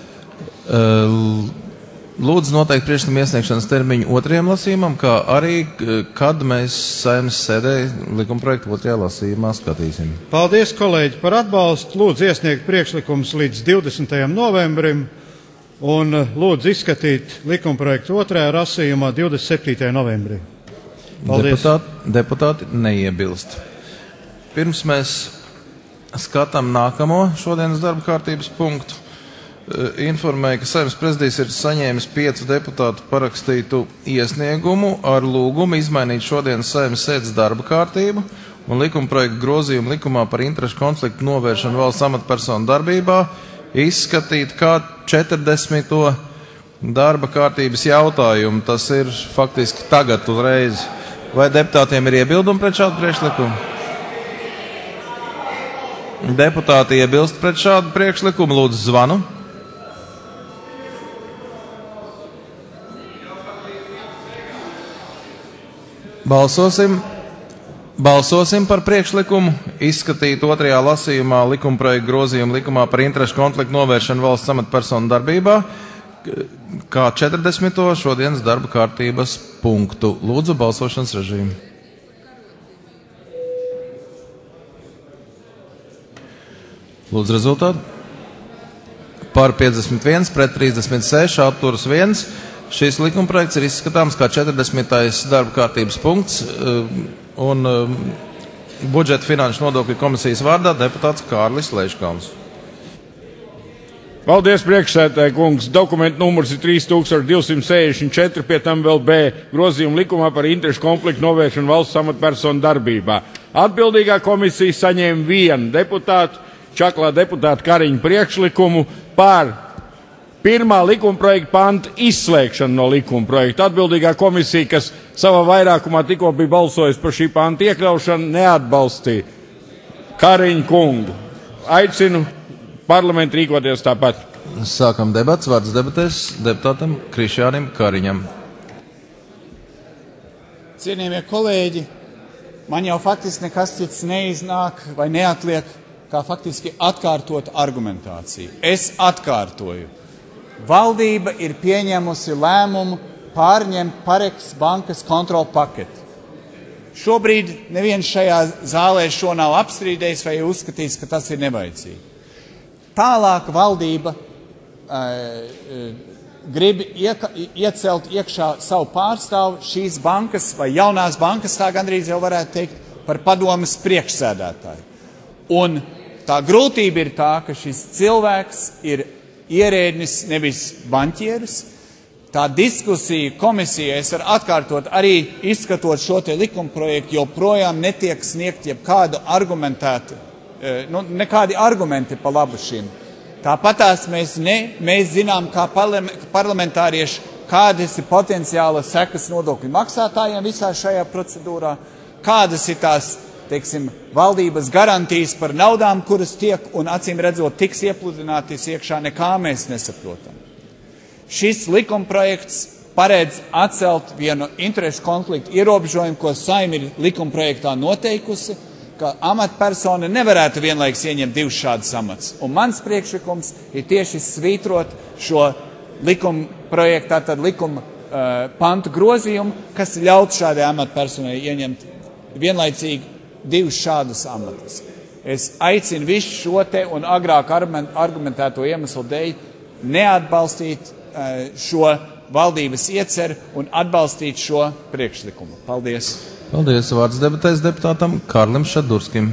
Lūdzu noteikt priekšlikuma iesniegšanas termiņu otrajam lasījumam, kā arī, kad mēs Saeimas sēdē likuma projektu otrajā lasījumā skatīsim. Paldies, kolēģi, par atbalstu. Lūdzu iesniegt priekšlikums līdz divdesmitajam novembrim un lūdzu izskatīt likuma projektu otrajā lasījumā divdesmit septītajā novembrī. Paldies. Deputāti, deputāti neiebilst. Pirms mēs skatām nākamo šodienas darba kārtības punktu, informēja, ka Saeimas prezidijs ir saņēmis piecu deputātu parakstītu iesniegumu ar lūgumu izmainīt šodienas Saeimas sēdes darba kārtību un likuma projektu grozījumu likumā par interešu konfliktu novēršanu valsts amatpersonu darbībā izskatīt kā četrdesmito darba kārtības jautājumu. Tas ir faktiski tagad uzreiz. Vai deputātiem ir iebildumi pret šādu priekšlikumu? Deputāti iebilst pret šādu priekšlikumu. Lūdzu zvanu. Balsosim, balsosim par priekšlikumu izskatīt otrajā lasījumā likuma projektu grozījumu likumā par interešu konfliktu novēršanu valsts amatpersonu darbībā kā četrdesmito šodienas darba kārtības punktu. Lūdzu, balsošanas režīmu. Lūdzu, rezultātu. Par piecdesmit viens, pret trīsdesmit seši, atturas viens. Šīs likuma projekts ir izskatāms kā četrdesmitais darba kārtības punkts un budžeta finanšu nodokļu komisijas vārdā deputāts Kārlis Leiškalns. Paldies, priekšsēdētāj kungs. Dokumentu numurs ir trīs tūkstoši divsimt sešdesmit četri, pie tam vēl B grozījuma likumā par interešu konfliktu novēršanu valsts amatpersonu darbībā. Atbildīgā komisija saņēma vienu deputātu, čaklā deputātu Kariņu priekšlikumu par pirmā likuma projekta panta izslēgšanu no likuma projekta. Atbildīgā komisija, kas savā vairākumā tikko bija balsojusi par šī panta iekļaušanu, neatbalstīja Kariņu kungu. Aicinu parlamentu rīkoties tāpat. Sākam debats, vārds debatēs deputātam Krišjānim Kariņam. Cienījamie kolēģi, man jau faktiski nekas cits neiznāk vai neatliek, kā faktiski atkārtot argumentāciju. Es atkārtoju. Valdība ir pieņēmusi lēmumu pārņemt Pareks bankas kontrolu paketi. Šobrīd neviens šajā zālē šo nav apstrīdējis vai uzskatījis, ka tas ir nevajadzīgi. Tālāk valdība e, e, grib ieka, iecelt iekšā savu pārstāvu šīs bankas vai jaunās bankas, tā gandrīz jau varētu teikt, par padomes priekšsēdētāju. Un tā grūtība ir tā, ka šis cilvēks ir ierēdnis, nevis banķieris. Tā diskusija komisijā, es varu atkārtot, arī izskatot šo te likumprojektu, joprojām netiek sniegt jebkādu argumentētu, nu, nekādi argumenti pa labu šim. Tāpatās mēs, ne, mēs zinām, kā parlamentārieši, kādas ir potenciālas sekas nodokļu maksātājiem visā šajā procedūrā, kādas ir tās, teiksim, valdības garantijas par naudām, kuras tiek un acīm redzot tiks iepludināties iekšā, nekā mēs nesaprotam. Šis likumprojekts paredz atcelt vienu interešu konfliktu ierobežojumu, ko Saeima ir likumprojektā noteikusi, ka amatpersona nevarētu vienlaikus ieņemt divus šādus amats. Un mans priekšlikums ir tieši svītrot šo likumprojektā, tad likuma uh, pantu grozījumu, kas ļaut šādai amatpersonai ieņemt vienlaicīgi divus šādus amatus. Es aicinu visu šo te un agrāk argumentēto iemeslu dēļ neatbalstīt šo valdības ieceru un atbalstīt šo priekšlikumu. Paldies! Paldies! Vārds debatēs deputātam Kārlim Šadurskim.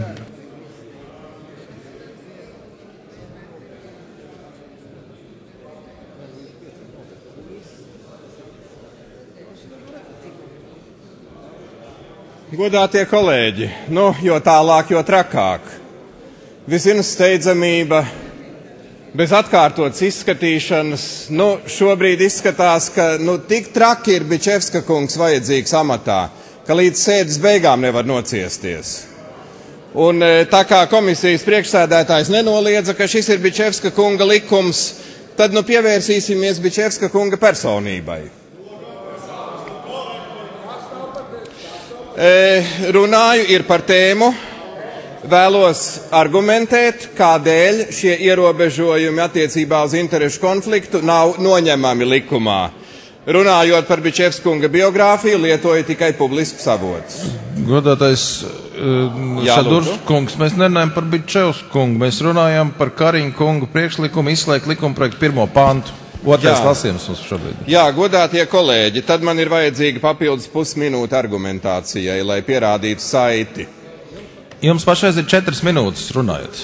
Godātie kolēģi, nu, jo tālāk, jo trakāk. Vizinas steidzamība, bez atkārtotas izskatīšanas, nu, šobrīd izskatās, ka, nu, tik traki ir Bičevska kungs vajadzīgs amatā, ka līdz sēdes beigām nevar nociesties. Un tā kā komisijas priekšsēdētājs nenoliedza, ka šis ir Bičevska kunga likums, tad, nu, pievērsīsimies Bičevska kunga personībai. Runāju ir par tēmu, vēlos argumentēt, kādēļ šie ierobežojumi attiecībā uz interešu konfliktu nav noņemami likumā. Runājot par Bičevskunga biogrāfiju, lietoju tikai publiskus avotus. Godātais uh, Šadurskungs, mēs nerunājam par Bičevskungu, mēs runājam par Kariņa kunga priekšlikumu izslēgt likumprojektu pirmo pantu. Otrais lasījums mums šobrīd. Jā, godātie kolēģi, tad man ir vajadzīga papildus pusminūte argumentācijai, lai pierādītu saiti. Jums pašais ir četras minūtes runājot.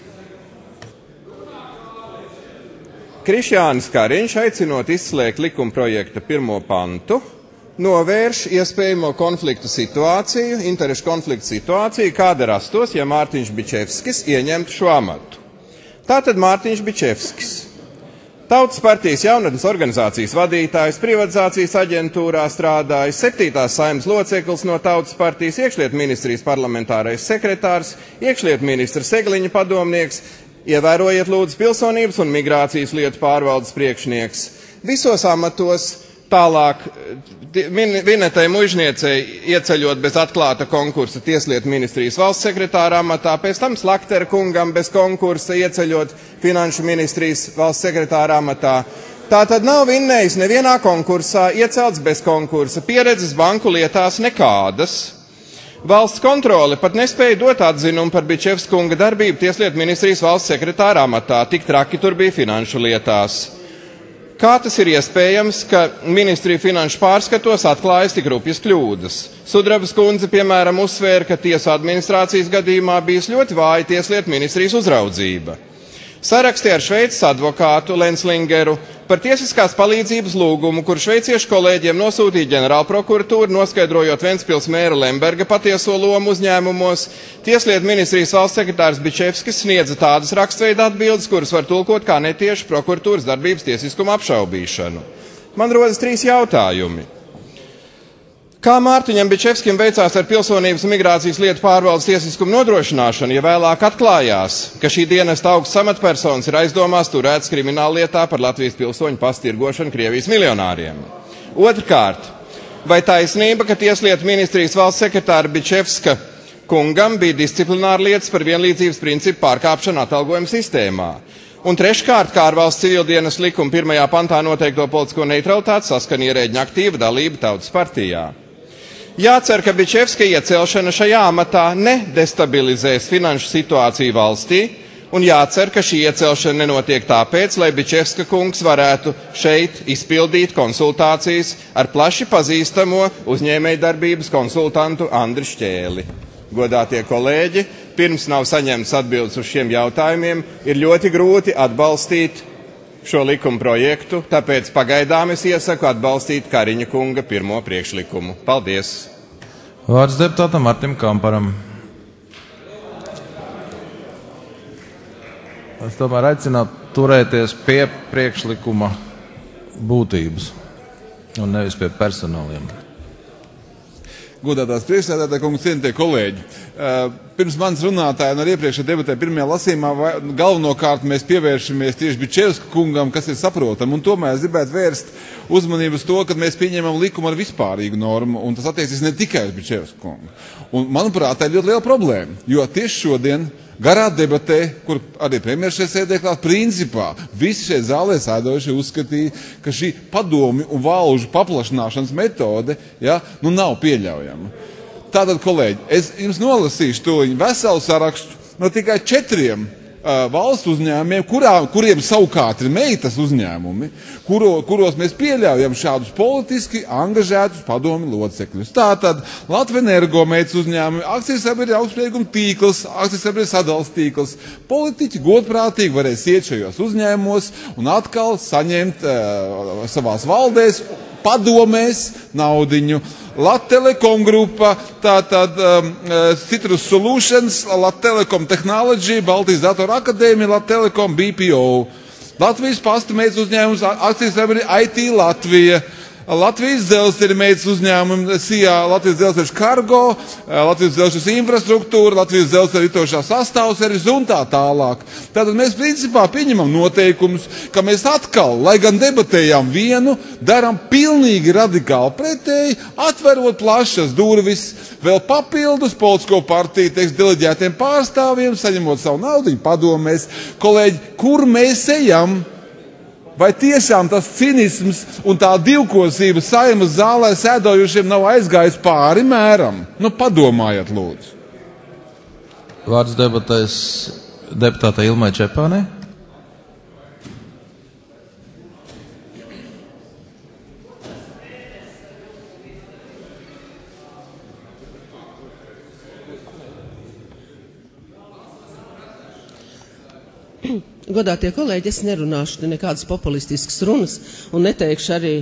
Krišjānis Kariņš, aicinot izslēgt likumprojekta pirmo pantu, novērš iespējamo konfliktu situāciju, interešu konfliktu situāciju, kāda rastos, ja Mārtiņš Bičevskis ieņemtu šo amatu. Tātad Mārtiņš Bičevskis, Tautas partijas jaunatnes organizācijas vadītājs, privatizācijas aģentūrā strādājis, septītās saeimas loceklis no Tautas partijas, iekšlietu ministrijas parlamentārais sekretārs, iekšlietu ministra Segliņa padomnieks, ievērojiet lūdzu pilsonības un migrācijas lietu pārvaldes priekšnieks. Visos amatos tālāk Vinetai Muižniecei ieceļot bez atklāta konkursa Tieslietu ministrijas valsts sekretāra amatā, pēc tam Slaktera kungam bez konkursa ieceļot Finanšu ministrijas valsts sekretāra amatā. Tā tad nav vinnējis nevienā konkursā, iecelts bez konkursa, pieredzes banku lietās nekādas. Valsts kontrole pat nespēja dot atzinumu par Bičevskunga darbību Tieslietu ministrijas valsts sekretāra amatā, tik traki tur bija finanšu lietās. Kā tas ir iespējams, ka ministrija finanšu pārskatos atklājas tik rupjas kļūdas? Sudrabas kundze, piemēram, uzsvēra, ka tiesu administrācijas gadījumā bijis ļoti vāja Tieslietu ministrijas uzraudzība. Saraksti ar Šveices advokātu Lenslingeru par tiesiskās palīdzības lūgumu, kur šveiciešu kolēģiem nosūtīja ģenerālprokuratūra, noskaidrojot Ventspils mēra Lemberga patieso lomu uzņēmumos, Tieslietu ministrijas valsts sekretārs Bičevskis sniedza tādas rakstveida atbildes, kuras var tulkot kā netieši prokuratūras darbības tiesiskuma apšaubīšanu. Man rodas trīs jautājumi. Kā Mārtiņam Bičevskim veicās ar pilsonības un migrācijas lietu pārvaldes tiesiskumu nodrošināšanu, ja vēlāk atklājās, ka šī dienesta augsts amatpersonas ir aizdomās turēts krimināllietā par Latvijas pilsoņu pasu tirgošanu Krievijas miljonāriem? Otrkārt, vai taisnība, ka Tieslietu ministrijas valsts sekretāra Bičevska kungam bija disciplināra lietas par vienlīdzības principu pārkāpšanu atalgojuma sistēmā? Un treškārt, kā ar valsts civildienas likuma pirmajā pantā noteikto politisko neutralitāti saskana ierēģņa aktīva dalība Tautas partijā. Jācer, ka Bičevska iecelšana šajā amatā nedestabilizēs finanšu situāciju valstī, un jācer, ka šī iecelšana nenotiek tāpēc, lai Bičevska kungs varētu šeit izpildīt konsultācijas ar plaši pazīstamo uzņēmējdarbības konsultantu Andri Šķēli. Godātie kolēģi, pirms nav saņemts atbildes uz šiem jautājumiem, ir ļoti grūti atbalstīt šo likuma projektu, tāpēc pagaidām es iesaku atbalstīt Kariņa kunga pirmo priekšlikumu. Paldies! Vārds deputātam Martim Kamparam. Es tomēr aicinātu turēties pie priekšlikuma būtības un nevis pie personāliem. Godātās priekšsēdētāja kungs, cienītie kolēģi. Pirms manas runātāja un ar iepriekšējā debatē pirmajā lasījumā galvenokārt mēs pievēršamies tieši Bičevska kungam, kas ir saprotam, un tomēr es gribētu vērst uzmanību uz to, ka mēs pieņemam likumu ar vispārīgu normu, un tas attieksies ne tikai uz Bičevska kungu. Un, manuprāt, tā ir ļoti liela problēma, jo tieši šodien garā debatē, kur arī premjeras šeit sēdēklāt, principā visi šeit zālē sēdojušie uzskatīja, ka šī padomju un valžu paplašināšanas metode, ja, nu nav pieļaujama. Tātad, kolēģi, es jums nolasīšu to veselu sarakstu no tikai četriem uh, valsts uzņēmumiem, kurā, kuriem savukārt ir meitas uzņēmumi, kuro, kuros mēs pieļaujam šādus politiski angažētus padomi locekļus. Tātad Latvijas Energo meitas uzņēmumi, akcijas sabiedrība augstsprieguma tīkls, akcijas sabiedrība sadales tīkls. Politiķi godprātīgi varēs iet šajos uzņēmumos un atkal saņemt uh, savās valdēs, padomēs naudiņu. Latelekom grupa, tātad um, Citrus Solutions, Latelekom Technology, Baltijas Datoru akadēmija, Latelekom B P O. Latvijas pasta meitas uzņēmums, akcijas sabiedrība I T Latvija, Latvijas dzelzceļa meitas uzņēmumi, S I A, Latvijas dzelzceļa kargo, Latvijas dzelzceļa infrastruktūra, Latvijas dzelzceļa ritošā sastāvservis un tā tālāk. Tātad mēs principā pieņemam noteikumus, ka mēs atkal, lai gan debatējām vienu, darām pilnīgi radikāli pretēji, atverot plašas durvis, vēl papildus politisko partiju, teiks, deleģētiem pārstāvjiem, saņemot savu naudiņu padomēs. Kolēģi, kur mēs ejam? Vai tiešām tas cinisms un tā divkosība Saeimas zālē sēdojušiem nav aizgājis pāri mēram? Nu, padomājiet, lūdzu. Vārds debatēs deputātei Ilmai Čepānei. Godātie kolēģi, es nerunāšu nekādas populistiskas runas un neteikšu arī,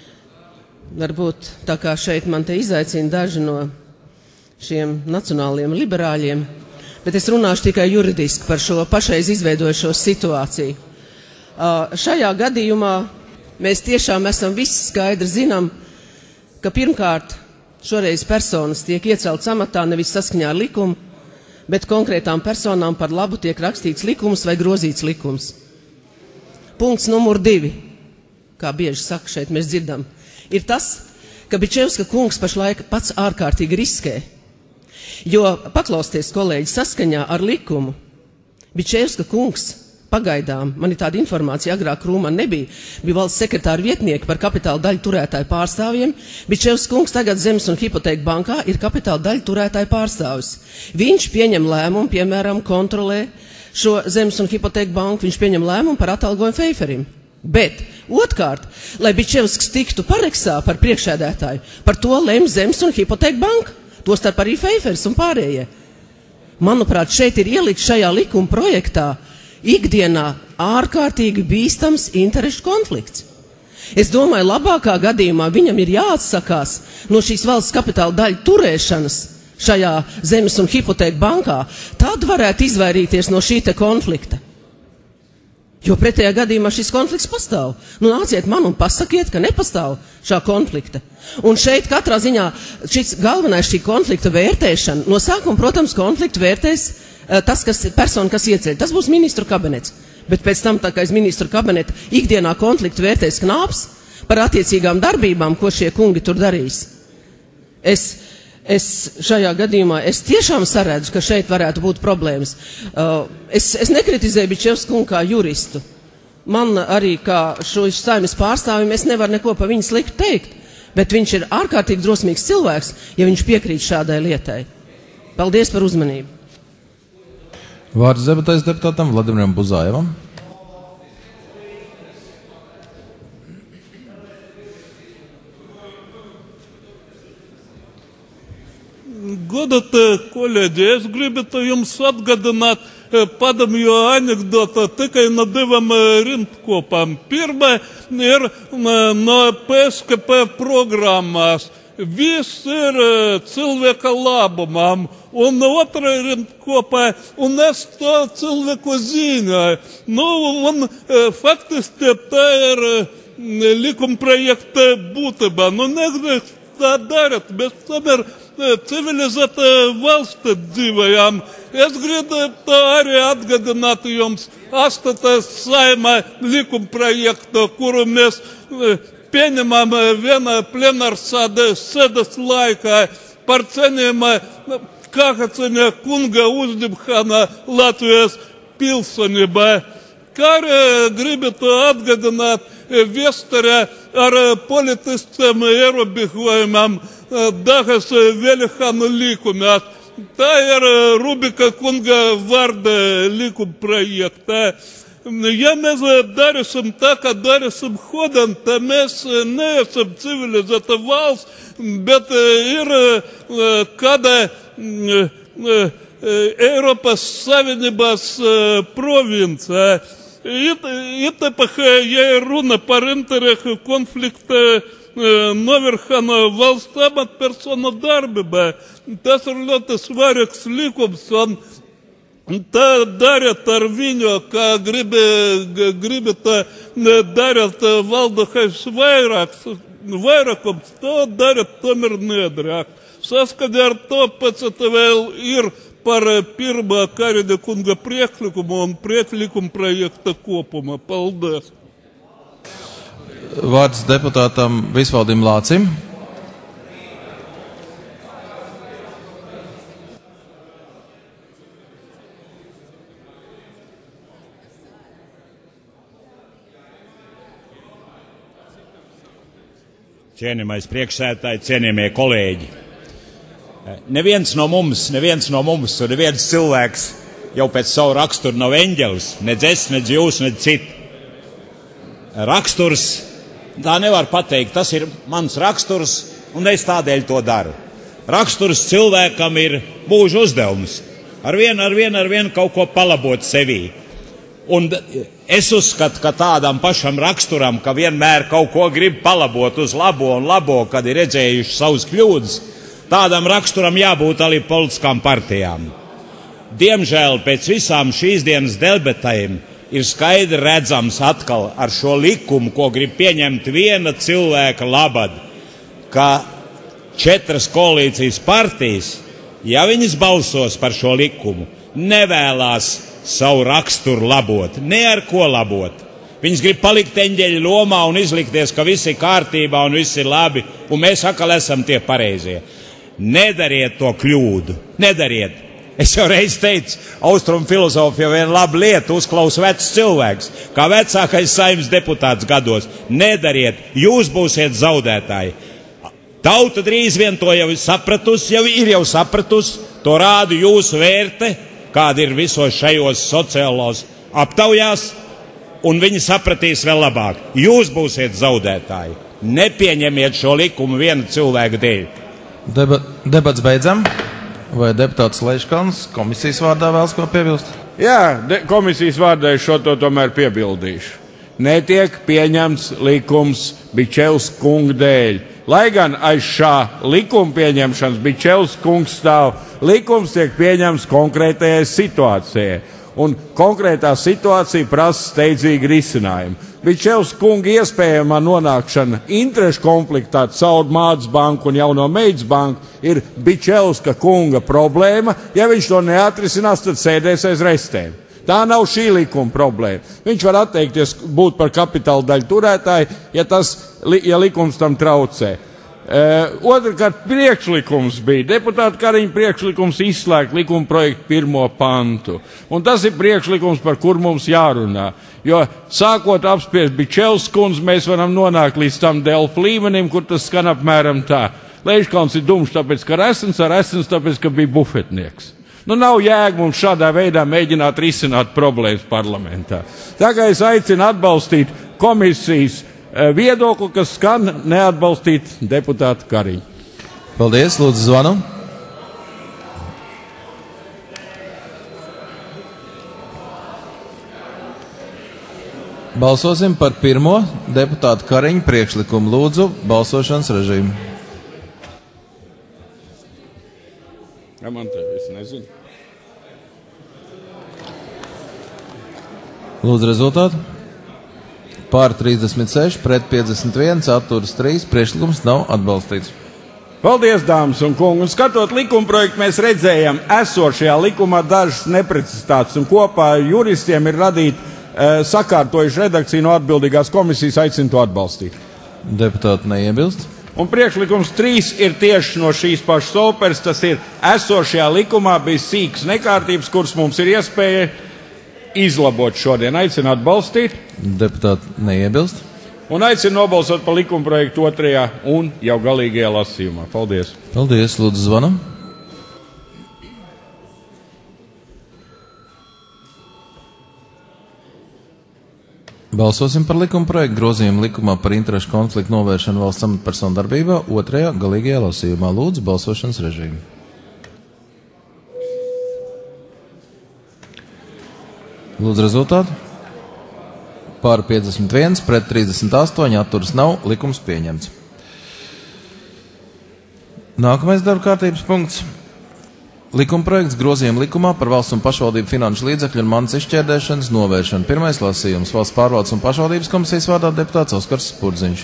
varbūt tā kā šeit man te izaicina daži no šiem nacionāliem liberāļiem, bet es runāšu tikai juridiski par šo pašreiz izveidojušo situāciju. Uh, šajā gadījumā mēs tiešām esam visi skaidri zinām, ka pirmkārt šoreiz personas tiek ieceltas amatā nevis saskaņā ar likumu, bet konkrētām personām par labu tiek rakstīts likums vai grozīts likums. Punkts numur divi, kā bieži saka šeit mēs dzirdam, ir tas, ka Bičevska kungs pašlaik pats ārkārtīgi riskē. Jo, paklausties kolēģi, saskaņā ar likumu, Bičevska kungs pagaidām, man ir tāda informācija, agrāk Krūma nebija, bija valsts sekretāra vietnieki par kapitāla daļu turētāju pārstāvjiem, Bičevska kungs tagad Zemes un hipotēku bankā ir kapitāla daļu turētāju pārstāvis. Viņš pieņem lēmumu, piemēram, kontrolē šo Zemes un hipotēku banku, viņš pieņem lēmumu par atalgojumu Feiferim. Bet, otrkārt, lai Bičevsks tiktu pareksā par priekšēdētāju, par to lem Zemes un hipotēku banka, tostarp arī Feifers un pārējie. Manuprāt, šeit ir ielikt šajā likuma projektā ikdienā ārkārtīgi bīstams interešu konflikts. Es domāju, labākā gadījumā viņam ir jāatsakās no šīs valsts kapitāla daļu turēšanas šajā Zemes un hipotēku bankā, tad varētu izvairīties no šī te konflikta. Jo pretējā gadījumā šis konflikts pastāv. Nu, nāciet man un pasakiet, ka nepastāv šā konflikta. Un šeit katrā ziņā šis galvenais šī konflikta vērtēšana, no sākuma, protams, konfliktu vērtēs tas, kas persona, kas ieceļ. Tas būs ministru kabinets. Bet pēc tam, tā kā iz ministru kabineta ikdienā konfliktu vērtēs Knāps par attiecīgām darbībām, ko šie kungi tur darīs. Es, es šajā gadījumā, es tiešām saredzu, ka šeit varētu būt problēmas. Uh, es, es nekritizēju Bičevsku kungu kā juristu. Man arī kā šos Saeimas pārstāvim, es nevaru neko pa viņu sliktu teikt, bet viņš ir ārkārtīgi drosmīgs cilvēks, ja viņš piekrīt šādai lietai. Paldies par uzmanību. Vārds debatēs deputātam Vladimiram Buzājevam. Godātie kolēģi, es gribētu jums atgādināt padomju anekdotu tikai no divām rindkopām. Pirmā ir no P S K P programmās. Viss ir cilvēka labumam, un otra rindkopā, un es to cilvēku zināju. Nu, un faktiski tā ir likumprojekta būtība. Nu, nedrīkst tā darīt, mēs tomēr civilizētā valstī dzīvojam. Es gribētu arī atgādināt jums astotais Saeimā likumprojektu, kuru mēs pieņemam vienā plenārsēdes sēdes laikā par ceniem Kahaciņa kunga uzņemšana Latvijas pilsonībā. Kā arī gribētu atgādināt vēsturē ar politiskiem ierobežojumiem dažas vēlēšanu likumos. tā ir Rubika kunga vārda likuma projektā. Ja mēs darīsim tā, kā darīsim hodam, tad mēs neesam civilizēta valsts, bet ir kāda Eiropas Savienības provincija. Itapah, ja runa par interešu konflikta novēršanu valsts amatpersonu darbībā, tas ir ļoti svarīgs likums, un tā darīt ar viņu, kā gribi, gribi tā darīt valdākais vairāks, vairākums, to darīt tomēr nedrāk. Saskaņā ar to pēc vēl ir par pirmā Kariņa kunga priekšlikumu un priekšlikumu projekta kopumā. Paldies! Vārds deputātam Visvaldim Lācim. Cienījamais priekšsēdētāji, cienījamie kolēģi. Neviens no mums, neviens no mums, un neviens cilvēks jau pēc savu raksturu nav eņģelis, nedz es, nedz jūs, nedz citi. Raksturs, tā nevar pateikt, tas ir mans raksturs, un es tādēļ to daru. Raksturs cilvēkam ir mūža uzdevums. Ar vienu, ar vienu, ar vienu kaut ko palabot sevī. Un es uzskatu, ka tādam pašam raksturam, ka vienmēr kaut ko grib palabot uz labo un labo, kad ir redzējuši savus kļūdas, tādam raksturam jābūt arī politiskām partijām. Diemžēl pēc visām šīs dienas debatēm ir skaidri redzams atkal ar šo likumu, ko grib pieņemt viena cilvēka labad, ka četras koalīcijas partijas, ja viņas balsos par šo likumu, nevēlās savu raksturu labot, ne ar ko labot. Viņas grib palikt eņģeļa lomā un izlikties, ka viss ir kārtībā un viss ir labi, un mēs atkal esam tie pareizie. Nedariet to kļūdu, nedariet. Es jau reiz teicu, austrumu filozofija viena laba lieta, uzklaus vecs cilvēks, kā vecākais saimnes deputāts gados. Nedariet, jūs būsiet zaudētāji. Tauta drīz vien to jau ir sapratusi, jau ir jau sapratusi, to rāda jūsu vērte, kāda ir visos šajos sociālos aptaujās, un viņi sapratīs vēl labāk. Jūs būsiet zaudētāji. Nepieņemiet šo likumu viena cilvēka dēļ. Deba, debats beidzam. Vai deputāts Leiškalns komisijas vārdā vēlas ko piebilst? Jā, de, komisijas vārdā es šo to tomēr piebildīšu. Netiek pieņemts likums Bičevska kunga dēļ. Lai gan aiz šā likuma pieņemšanas Bičevska kungs stāv, likums tiek pieņemts konkrētajai situācijai. Un konkrētā situācija prasa steidzīgu risinājumu. Bičevska kunga iespējamā nonākšana interešu konfliktā caur Mādas banku un Jauno Meidas banku ir Bičevska kunga problēma. Ja viņš to neatrisinās, tad sēdēs aiz restēm. Tā nav šī likuma problēma. Viņš var atteikties būt par kapitāla daļu turētāju, ja, tas, ja likums tam traucē. Uh, Otrkārt, priekšlikums bija, deputāta Kariņa priekšlikums izslēgt likuma projektu pirmo pantu. Un tas ir priekšlikums, par kur mums jārunā. Jo sākot apspriest Bičevska kundzi, mēs varam nonākt līdz tam Delfa līmenim, kur tas skan apmēram tā. Leiškalns ir dumšs, tāpēc, ka resns, ar resns, tāpēc, ka bija bufetnieks. Nu, nav jēga mums šādā veidā mēģināt risināt problēmas parlamentā. Tā kā es aicinu atbalstīt komisijas viedokli, kas skan neatbalstīt deputātu Kariņu. Paldies, lūdzu zvanu. Balsosim par pirmo deputātu Kariņu priekšlikumu. Lūdzu, balsošanas režīmu. Ja man te, es nezinu. Lūdzu, rezultātu. Pār trīsdesmit seši, pret piecdesmit viens, atturas trīs, priekšlikums nav atbalstīts. Paldies, dāmas un kungi. Un skatot likuma projektu, mēs redzējām esošajā likumā dažas neprecizitātes, un kopā ar juristiem ir radīt e, sakārtojuši redakciju no atbildīgās komisijas, aicinu to atbalstīt. Deputāti neiebilst. Un priekšlikums trīs ir tieši no šīs pašas operas, tas ir esošajā likumā bija sīkas nekārtības, kuras mums ir iespēja izlabot šodien. Aicinu atbalstīt. Deputāti neiebilst. Un aicinu nobalsot par likuma projektu otrajā un jau galīgajā lasījumā. Paldies. Paldies, lūdzu zvanam. Balsosim par likuma projektu grozījumu likumā par interešu konfliktu novēršanu valsts amatpersonu darbībā otrajā galīgajā lasījumā. Lūdzu, balsošanas režīmu. Lūdzu, rezultātu. Par piecdesmit viens, pret trīsdesmit astoņi, atturas nav, likums pieņemts. Nākamais darba kārtības punkts. Likuma projekts grozījuma likumā par valsts un pašvaldību finanšu līdzekļu un mantas izšķērdēšanas novēršanu. Pirmais lasījums. Valsts pārvaldes un pašvaldības komisijas vārdā deputāts Oskars Spurdziņš.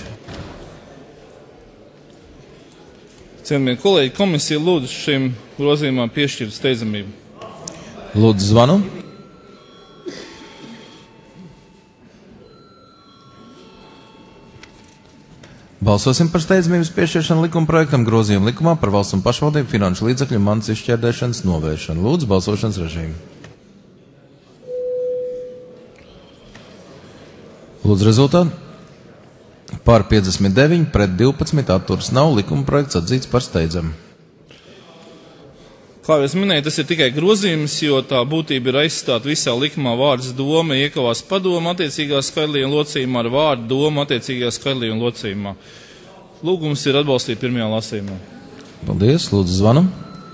Cienījamie kolēģi, komisija lūdzu šim grozījumam piešķirt steidzamību. Lūdzu, zvanu. Balsosim par steidzamības piešķiršanu likuma projektam grozījumu likumā par valsts un pašvaldību finanšu līdzekļu un mantas izšķērdēšanas novēršanu. Lūdzu, balsošanas režīmu. Lūdzu, rezultātu. Par piecdesmit deviņi, pret divpadsmit, atturas nav, likuma projekts atzīts par steidzamu. Kā jau es minēju, tas ir tikai grozījums, jo tā būtība ir aizstāt visā likumā vārds doma iekavās padoma attiecīgā skaidrījuma locījumā ar vārdu doma attiecīgā skaidrījuma locījumā. Lūgums ir atbalstīt pirmajā lasījumā. Paldies, lūdzu zvanu.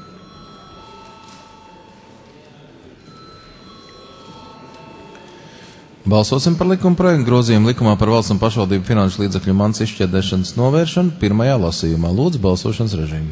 Balsosim par likuma projektu grozījumu likumā par valsts un pašvaldību finanšu līdzekļu mantas izšķērdēšanas novēršanu pirmajā lasījumā. Lūdzu, balsošanas režīmu.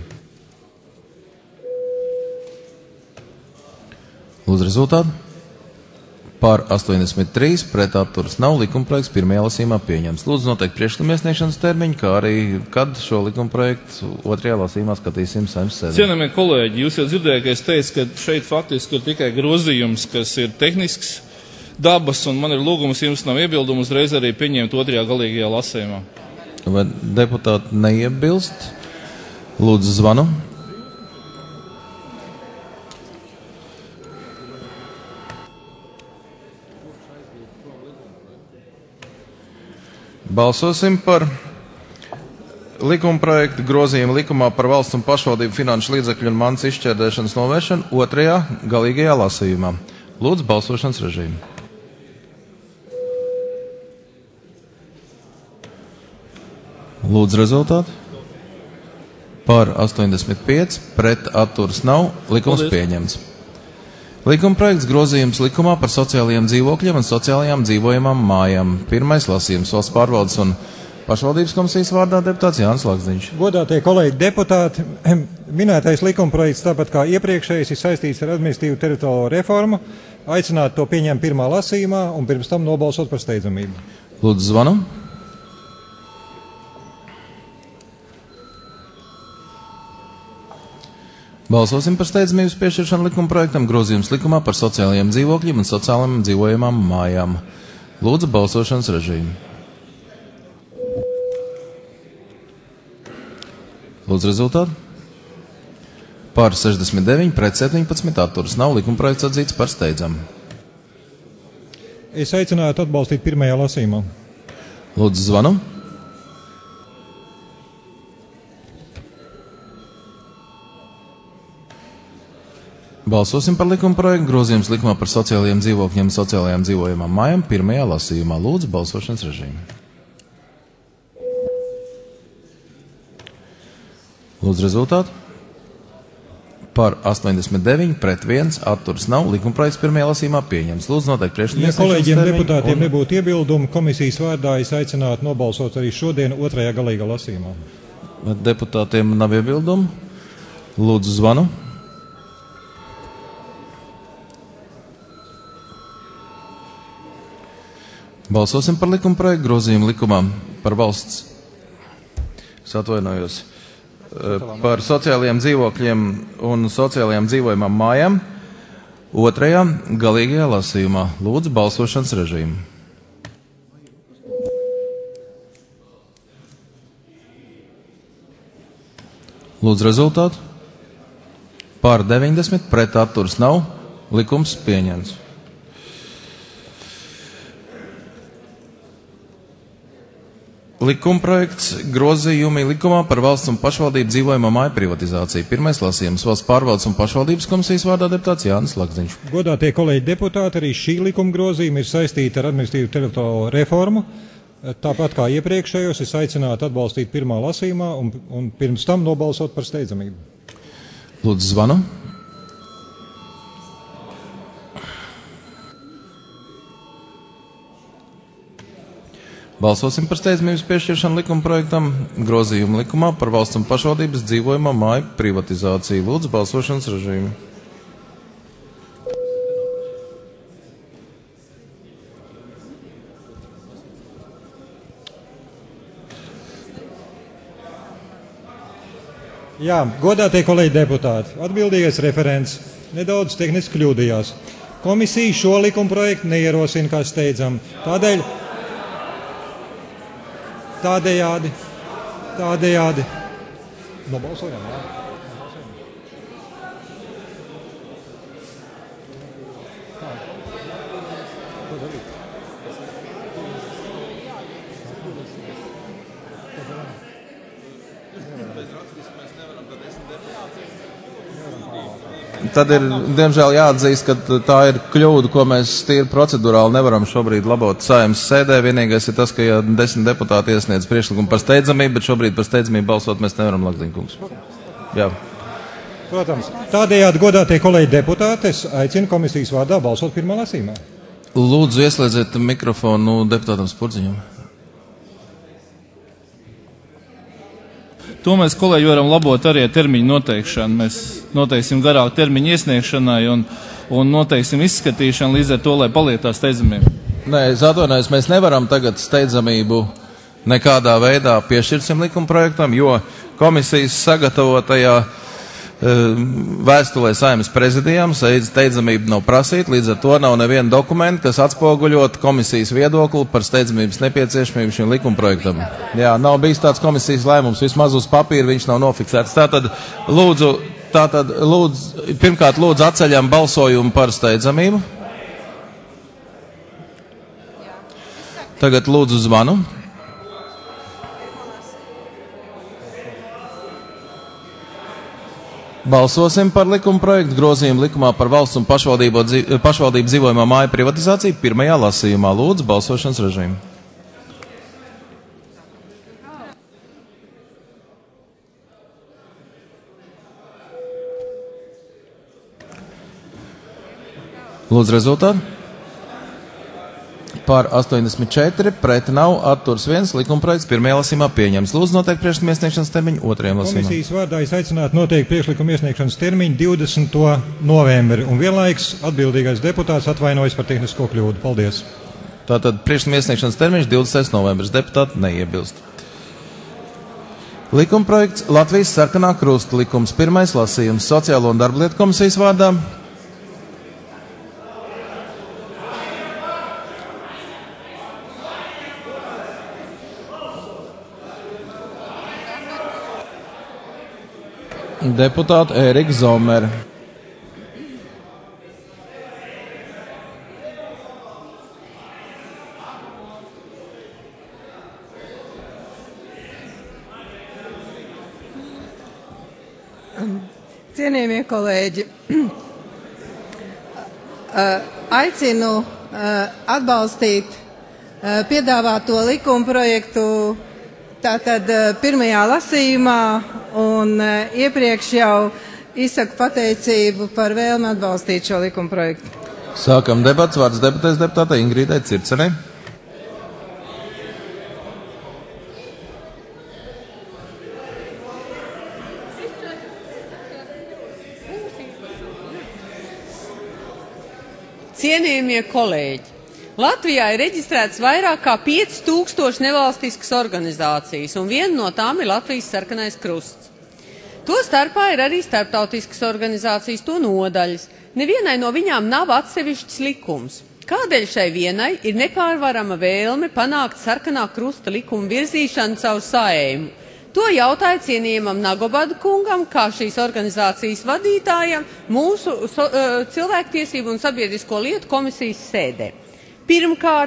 Lūdzu, rezultātu. Par astoņdesmit trīs, pret atturas nav, likuma projekts pirmajā lasījumā pieņems. Lūdzu, noteikti priekšlikuma iesniegšanas termiņu, kā arī kad šo likuma projektu otrajā lasījumā skatīsim Saeimas sēdē. Cienījamie kolēģi, jūs jau dzirdējāt, ka es teicu, ka šeit faktiski ir tikai grozījums, kas ir tehnisks dabas, un man ir lūgums, jums nav iebildumu, uzreiz arī pieņemt otrajā galīgajā lasījumā. Vai deputāti neiebilst? Lūdzu, zvanu. Balsosim par likuma projektu grozījumu likumā par valsts un pašvaldību finanšu līdzekļu un mantas izšķērdēšanas novēršanu otrajā galīgajā lasījumā. Lūdzu, balsošanas režīmu. Lūdzu, rezultātu. Par astoņdesmit pieci, pret atturas nav, likums Paldies. Pieņemts. Likuma projekts grozījums likumā par sociālajiem dzīvokļiem un sociālajām dzīvojamām mājām. Pirmais lasījums valsts pārvaldes un pašvaldības komisijas vārdā deputāts Jānis Lagzdiņš. Godātie kolēģi deputāti, minētais likuma projekts, tāpat kā iepriekšējais, ir saistīts ar administratīvu teritoriālo reformu. Aicināt to pieņemt pirmā lasījumā un pirms tam nobalsot par steidzamību. Lūdzu, zvanu. Balsosim par steidzamības piešķiršanu likuma projektam grozījums likumā par sociālajiem dzīvokļiem un sociālajām dzīvojamām mājām. Lūdzu, balsošanas režīmu. Lūdzu, rezultātu. Par sešdesmit deviņi, pret septiņpadsmit, atturas nav, likuma projekts atzīts par steidzamu. Es aicinātu atbalstīt pirmajā lasījumā. Lūdzu, zvanu. Balsosim par likuma projektu grozījums likumā par sociālajiem dzīvokļiem un sociālajām dzīvojamām mājām pirmajā lasījumā. Lūdzu, balsošanas režīmu. Lūdzu, rezultātu. Par astoņdesmit deviņi, pret viens, atturas nav, likuma projekts pirmajā lasījumā pieņems. Lūdzu, noteikti priekšlikuma. Ja kolēģiem deputātiem un... nebūtu iebildumu, komisijas vārdā es aicinātu nobalsot arī šodien otrajā galīgā lasījumā. Bet deputātiem nav iebildumu. Lūdzu, zvanu. Balsosim par likuma projektu grozījumu likumā par valsts, es atvainojos, par sociālajiem dzīvokļiem un sociālajām dzīvojamām mājām otrajā galīgajā lasījumā. Lūdzu, balsošanas režīmu. Lūdzu, rezultātu. Pār deviņdesmit, pret atturas nav, likums pieņemts. likumprojekts grozījumi likumā par valsts un pašvaldību dzīvojamā māju privatizāciju. Pirmais lasījums valsts pārvaldes un pašvaldības komisijas vārdā deputāts Jānis Lagziņš. Godātie kolēģi deputāti, arī šī likuma grozījuma ir saistīta ar administratīvu teritoriālo reformu. Tāpat kā iepriekšējos, es aicinātu atbalstīt pirmā lasījumā un, un pirms tam nobalsot par steidzamību. Lūdzu, zvanu. Balsosim par steidzamības piešķiršanu likuma projektam grozījumu likumā par valsts un pašvaldības dzīvojamā māju privatizāciju. Lūdzu, balsošanas režīmu. Jā, godātie kolēģi deputāti, atbildīgais referents nedaudz tehniski kļūdījās. Komisija šo likuma projektu neierosina kā steidzam. Tādēļ Tādējādi, tādējādi, nobalsojam, jā. Tad ir, diemžēl, jāatzīst, ka tā ir kļūda, ko mēs tīri procedurāli nevaram šobrīd labot Saeimas sēdē. Vienīgais ir tas, ka ja desmit deputāti iesniedz priekšlikumu par steidzamību, bet šobrīd par steidzamību balsot mēs nevaram, Lagziņkungs. Jā. Protams, tādējādi, godātie kolēģi deputāti, es aicinu komisijas vārdā balsot pirmā lasījumā. Lūdzu, ieslēdziet mikrofonu deputātam Spurdziņam. To mēs, kolēģi, varam labot arī ar termiņu noteikšanu. Mēs noteiksim garāku termiņu iesniegšanai un, un noteiksim izskatīšanu līdz ar to, lai palietā steidzamību. Nē, es atvainojos, mēs nevaram tagad steidzamību nekādā veidā piešķirsim likuma projektam, jo komisijas sagatavotajā vēstulē Saeimas prezidijām steidzamība nav prasīta, līdz ar to nav neviena dokumenta, kas atspoguļot komisijas viedokli par steidzamības nepieciešamību šim likumprojektam. Jā, nav bijis tāds komisijas lēmums, vismaz uz papīra viņš nav nofiksēts. Tātad, lūdzu, tātad, lūdzu, pirmkārt, lūdzu atceļam balsojumu par steidzamību. Tagad lūdzu zvanu. Balsosim par likuma projektu grozījumu likumā par valsts un pašvaldību, pašvaldību dzīvojamā māju privatizāciju pirmajā lasījumā. Lūdzu, balsošanas režīmu. Lūdzu, rezultāti. Par astoņdesmit četri, pret nav, atturs viens, likumprojekts pirmajā lasījumā pieņems. Lūdzu, noteikt priekšlikuma iesniegšanas termiņu otrajam lasījumam. Komisijas vārdā es aicinātu noteikt priekšlikuma iesniegšanas termiņu divdesmito novembri, un vienlaiks atbildīgais deputāts atvainojas par tehnisko kļūdu. Paldies. Tātad priekšlikuma iesniegšanas termiņš divdesmitais novembris. Deputāti neiebilst. Likumprojekts Latvijas sarkanā krusta likums. Pirmais lasījums Sociālo un darba lietu komisijas vārdā. Deputāta Ērika Zomere. Cienījamie kolēģi, aicinu atbalstīt piedāvāto likuma projektu tātad pirmajā lasījumā un iepriekš jau izsaku pateicību par vēlmi atbalstīt šo likuma projektu. Sākam debats, vārds deputēs deputātei Ingrīdai Circenei. Cienījamie kolēģi, Latvijā ir reģistrēts vairāk kā pieci tūkstoši nevalstiskas organizācijas, un viena no tām ir Latvijas sarkanais krusts. To starpā ir arī starptautiskas organizācijas, to nodaļas. Nevienai no viņām nav atsevišķs likums. Kādēļ šai vienai ir nepārvarama vēlme panākt sarkanā krusta likuma virzīšanu caur Saeimu? To jautāja cienījamam Nagobadu kungam, kā šīs organizācijas vadītājam, mūsu so, uh, cilvēktiesību un sabiedrisko lietu komisijas sēdē. Pirmkārt,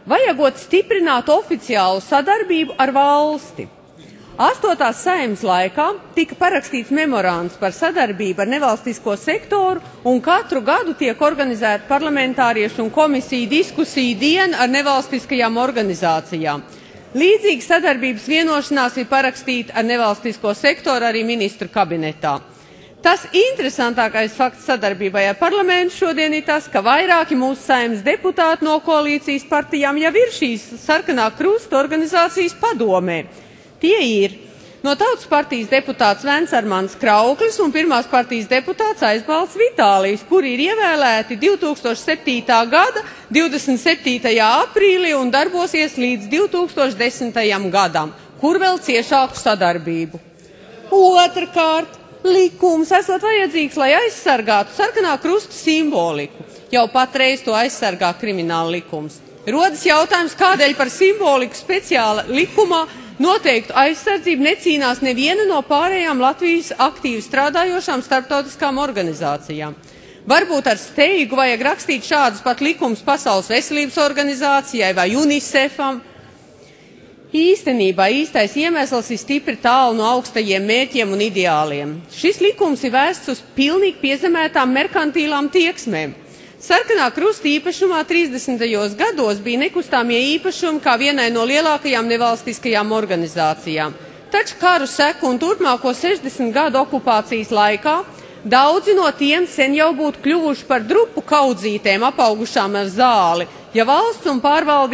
vajagot stiprināt oficiālu sadarbību ar valsti. Astotās Saeimas laikā tika parakstīts memorands par sadarbību ar nevalstisko sektoru, un katru gadu tiek organizēta parlamentāriešu un komisiju diskusiju diena ar nevalstiskajām organizācijām. Līdzīga sadarbības vienošanās ir parakstīta ar nevalstisko sektoru arī ministru kabinetā. Tas interesantākais fakts sadarbībai ar parlamentu šodien ir tas, ka vairāki mūsu Saeimas deputāti no koalīcijas partijām jau ir šīs sarkanā krusta organizācijas padomē. Tie ir no Tautas partijas deputāts Vents Armāns Krauklis un Pirmās partijas deputāts Aizbalts Vitālijs, kuri ir ievēlēti divi tūkstoši septītā gada divdesmit septītajā aprīlī un darbosies līdz divi tūkstoši desmitajam gadam, kur vēl ciešāku sadarbību. Otrkārt, likums esot vajadzīgs, lai aizsargātu sarkanā krusta simboliku. Jau patreiz to aizsargā krimināla likums. Rodas jautājums, kādēļ par simboliku speciāla likumā noteiktu aizsardzību necīnās neviena no pārējām Latvijas aktīvi strādājošām starptautiskām organizācijām. Varbūt ar steigu vajag rakstīt šādus pat likumus Pasaules veselības organizācijai vai UNICEFam. Īstenībā īstais iemesls ir stipri tālu no augstajiem mērķiem un ideāliem. Šis likums ir vērsts uz pilnīgi piezemētām merkantīlām tieksmēm. Sarkanā krusta īpašumā trīsdesmitajos gados bija nekustāmie īpašumi kā vienai no lielākajām nevalstiskajām organizācijām. Taču karu seku un turpmāko sešdesmit gadu okupācijas laikā daudzi no tiem sen jau būtu kļuvuši par drupu kaudzītēm apaugušām ar zāli, ja valsts un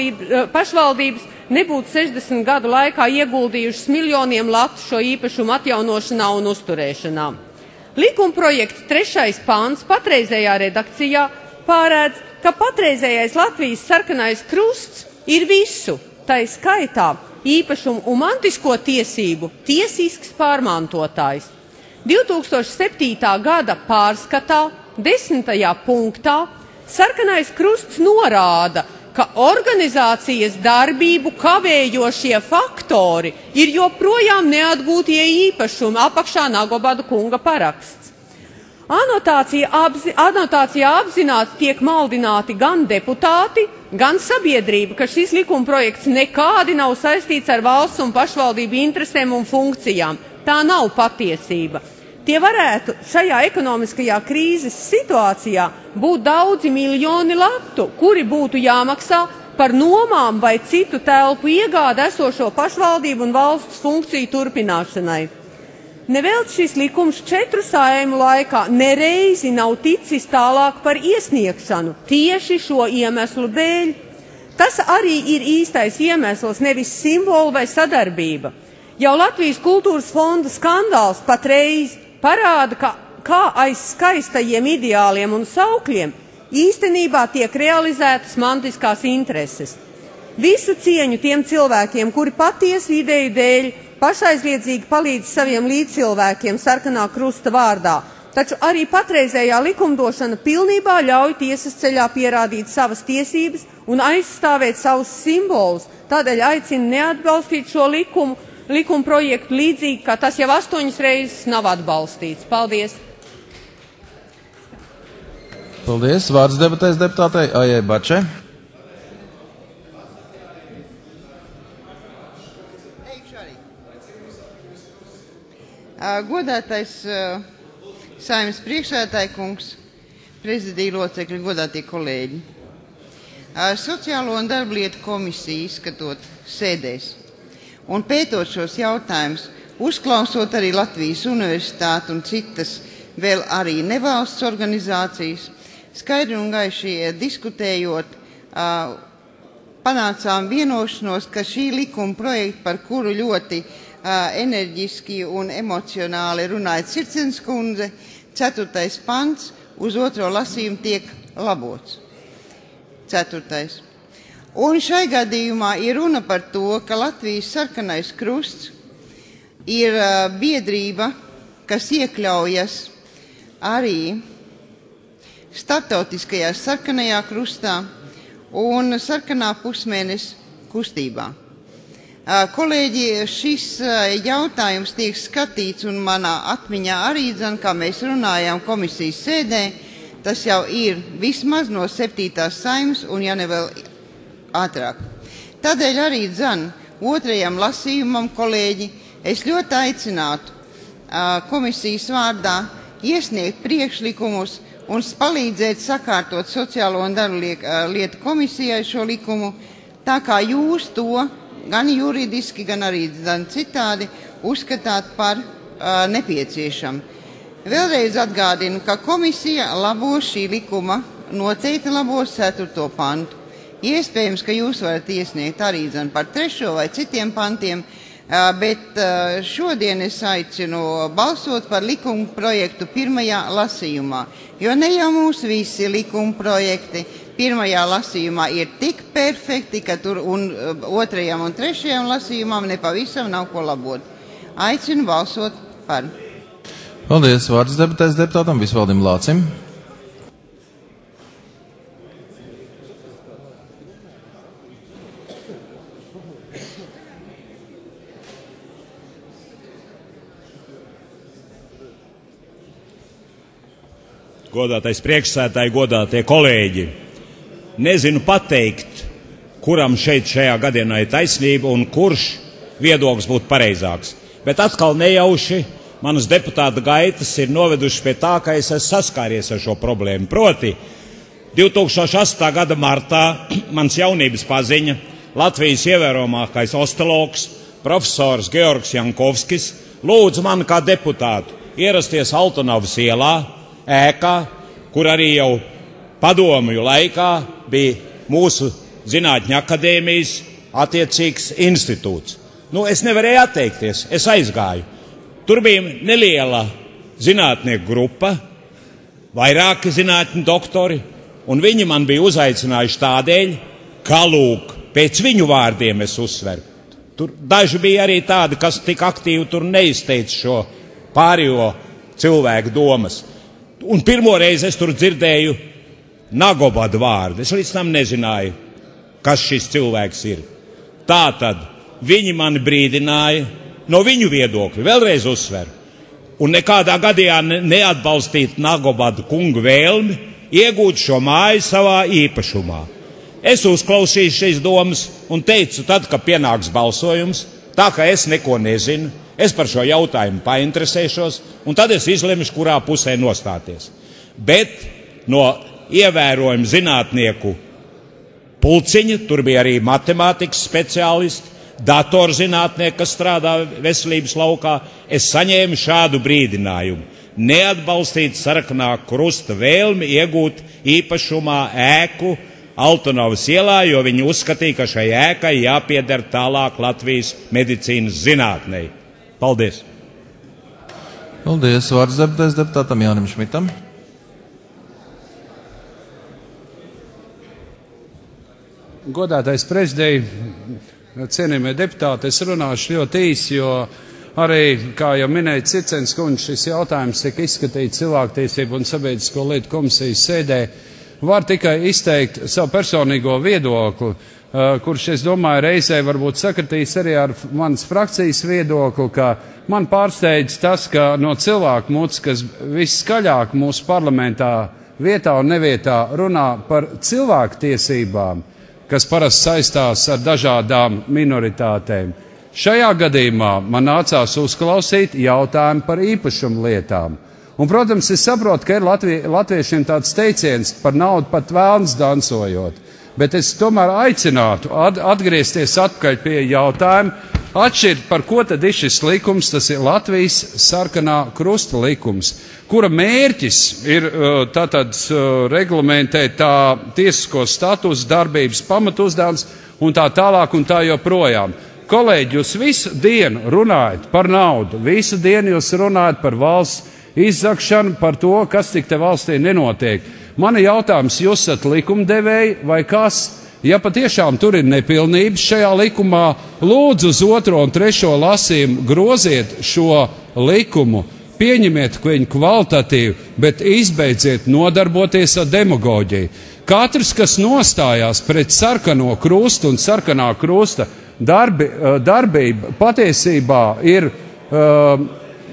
pašvaldības nebūtu sešdesmit gadu laikā ieguldījušas miljoniem latu šo īpašumu atjaunošanā un uzturēšanā. Likumprojekta trešais pāns patreizējā redakcijā pārēdz, ka patreizējais Latvijas sarkanais krusts ir visu, tai skaitā īpašumu un mantisko tiesību tiesisks pārmantotājs. divi tūkstoši septītā gada pārskatā, desmitajā punktā, sarkanais krusts norāda, ka organizācijas darbību kavējošie faktori ir joprojām neatgūtie īpašumi, apakšā Nagobadu kunga paraksts. Anotācija, apzi, anotācijā apzināti tiek maldināti gan deputāti, gan sabiedrība, ka šis likumprojekts nekādi nav saistīts ar valsts un pašvaldību interesēm un funkcijām. Tā nav patiesība. Tie varētu šajā ekonomiskajā krīzes situācijā būt daudzi miljoni latu, kuri būtu jāmaksā par nomām vai citu telpu iegādi esošo pašvaldību un valsts funkciju turpināšanai. Nevelc šis likums četru Saeimu laikā nereizi nav ticis tālāk par iesniegšanu, tieši šo iemeslu dēļ. Tas arī ir īstais iemesls, nevis simbolu vai sadarbība. Jau Latvijas kultūras fonda skandāls patreiz parāda, ka, kā aiz skaistajiem ideāliem un saukļiem īstenībā tiek realizētas mantiskās intereses. Visu cieņu tiem cilvēkiem, kuri patiesi ideju dēļ pašaizliedzīgi palīdz saviem līdzcilvēkiem sarkanā krusta vārdā, taču arī patreizējā likumdošana pilnībā ļauj tiesas ceļā pierādīt savas tiesības un aizstāvēt savus simbolus. Tādēļ aicinu neatbalstīt šo likumu, likuma projektu līdzīgi, kā tas jau astoņas reizes nav atbalstīts. Paldies! Paldies! Vārds debatēs deputātei Aijai Bačai. Godātais Saeimas priekšsēdētāja kungs, prezidija locekļi, godātie kolēģi. Sociālo un darblietu komisija izskatot sēdēs un pētot šos jautājumus, uzklausot arī Latvijas universitāti un citas vēl arī nevalsts organizācijas, skaidri un gaiši diskutējot, panācām vienošanos, ka šī likuma projekta, par kuru ļoti enerģiski un emocionāli runāja Circens kundze, ceturtais pants uz otro lasījumu tiek labots. Ceturtais. Un šai gadījumā ir runa par to, ka Latvijas sarkanais krusts ir biedrība, kas iekļaujas arī starptautiskajā sarkanajā krustā un sarkanā pusmēneša kustībā. Kolēģi, šis jautājums tiek skatīts un manā atmiņā arī, dzen, kā mēs runājām komisijas sēdē, tas jau ir vismaz no septītās Saeimas un ja ne vēl ātrāk. Tādēļ arī dzan otrajam lasījumam, kolēģi, es ļoti aicinātu uh, komisijas vārdā iesniegt priekšlikumus un palīdzēt sakārtot sociālo un darba lietu komisijai šo likumu, tā kā jūs to gan juridiski, gan arī gan citādi uzskatāt par uh, nepieciešamu. Vēlreiz atgādinu, ka komisija labos šī likuma, noteikti labos ceturto pantu. Iespējams, ka jūs varat iesniegt arī zin par trešo vai citiem pantiem, uh, bet uh, šodien es aicinu balsot par likuma projektu pirmajā lasījumā, jo ne jau mūsu visi likuma projekti pirmajā lasījumā ir tik perfekti, ka tur un uh, otrajam un trešajam lasījumam nepavisam nav ko labot. Aicinu balsot par. Paldies. Vārds debatēs deputātam Visvaldim Lācim. Godātais priekšsēdētāji, godātie kolēģi. Nezinu pateikt, kuram šeit šajā gadienā ir taisnība un kurš viedoklis būtu pareizāks. Bet atkal nejauši manas deputāta gaitas ir novedušas pie tā, ka es esmu saskāries ar šo problēmu. Proti, divi tūkstoši astoņā gada martā mans jaunības paziņa, Latvijas ievērojamākais ostologs, profesors Georgs Jankovskis, lūdza mani kā deputātu ierasties Altonavas ielā, ēkā, kur arī jau padomju laikā bija mūsu Zinātņu akadēmijas attiecīgs institūts. Nu, es nevarēju atteikties, es aizgāju. Tur bija neliela zinātnieku grupa, vairāki zinātņu doktori, un viņi man bija uzaicinājuši tādēļ, ka lūk, pēc viņu vārdiem es uzsveru. Tur daži bija arī tādi, kas tik aktīvi tur neizteica šo pārējo cilvēku domas. Un pirmo reizi es tur dzirdēju Nagobadu vārdu. Es līdz tam nezināju, kas šis cilvēks ir. Tātad viņi mani brīdināja no viņu viedokļa, vēlreiz uzsveru, un nekādā gadījumā neatbalstīt Nagobadu kungu vēlmi iegūt šo māju savā īpašumā. Es uzklausīju šīs domas un teicu tad, ka pienāks balsojums, tā ka es neko nezinu, es par šo jautājumu painteresēšos, un tad es izlemšu, kurā pusē nostāties. Bet no ievērojuma zinātnieku pulciņa, tur bija arī matemātikas speciālisti, datorzinātnieki, kas strādā veselības laukā, es saņēmu šādu brīdinājumu. Neatbalstīt Sarkanā krusta vēlmi iegūt īpašumā ēku Altonavas ielā, jo viņi uzskatīja, ka šai ēkai jāpieder tālāk Latvijas medicīnas zinātnei. Paldies! Paldies! Vārds debatēs deputātam Jānim Šmitam. Godātais prezidij, cienījamie deputāti, es runāšu ļoti īsi, jo arī, kā jau minēja Circens kundze, šis jautājums tika izskatīts cilvēktiesību un sabiedrisko lietu komisijas sēdē. Var tikai izteikt savu personīgo viedokli, kurš, es domāju, reizē varbūt sakritīs arī ar manas frakcijas viedokli, ka man pārsteidz tas, ka no cilvēku mutes, kas visskaļāk mūsu parlamentā vietā un nevietā runā par cilvēku tiesībām, kas parasti saistās ar dažādām minoritātēm. Šajā gadījumā man nācās uzklausīt jautājumu par īpašumu lietām. Un, protams, es saprotu, ka ir Latvie, latviešiem tāds teiciens par naudu pat vēlns dansojot, bet es tomēr aicinātu at, atgriezties atpakaļ pie jautājuma, atšķirt, par ko tad ir šis likums, tas ir Latvijas sarkanā krusta likums, kura mērķis ir tātad reglamentēt tā tiesisko status, darbības pamatuzdevums un tā tālāk un tā joprojām. Kolēģi, jūs visu dienu runājat par naudu, visu dienu jūs runājat par valsts izzakšanu, par to, kas tik te valstī nenotiek. Mani jautājums, jūs esat likumdevēji vai kas? Ja patiešām tur ir nepilnības šajā likumā, lūdzu uz otro un trešo lasījumu groziet šo likumu, pieņemiet viņu kvalitatīvi, bet izbeidziet nodarboties ar demagoģiju. Katrs, kas nostājās pret sarkano krustu un sarkanā krusta darbi, darbība, patiesībā ir uh,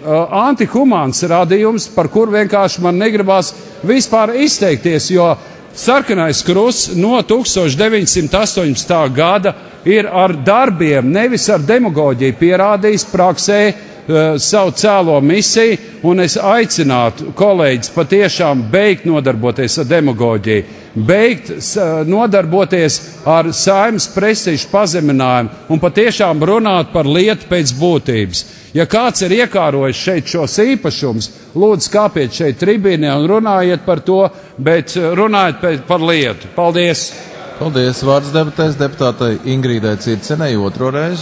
antihumāns radījums, par kur vienkārši man negribās vispār izteikties, jo Sarkanais krusts no tūkstoš deviņsimt astoņdesmitā gada ir ar darbiem, nevis ar demagoģiju pierādījis praksē uh, savu cēlo misiju, un es aicinātu kolēģis patiešām beigt nodarboties ar demagoģiju, beigt uh, nodarboties ar Saeimas prestižu pazeminājumu un patiešām runāt par lietu pēc būtības. Ja kāds ir iekārojis šeit šos īpašumus, lūdzu kāpiet šeit tribīnē un runājiet par to, bet runājiet par lietu. Paldies! Paldies! Vārds debatēs deputātai Ingrīdai Circenei otro reizi.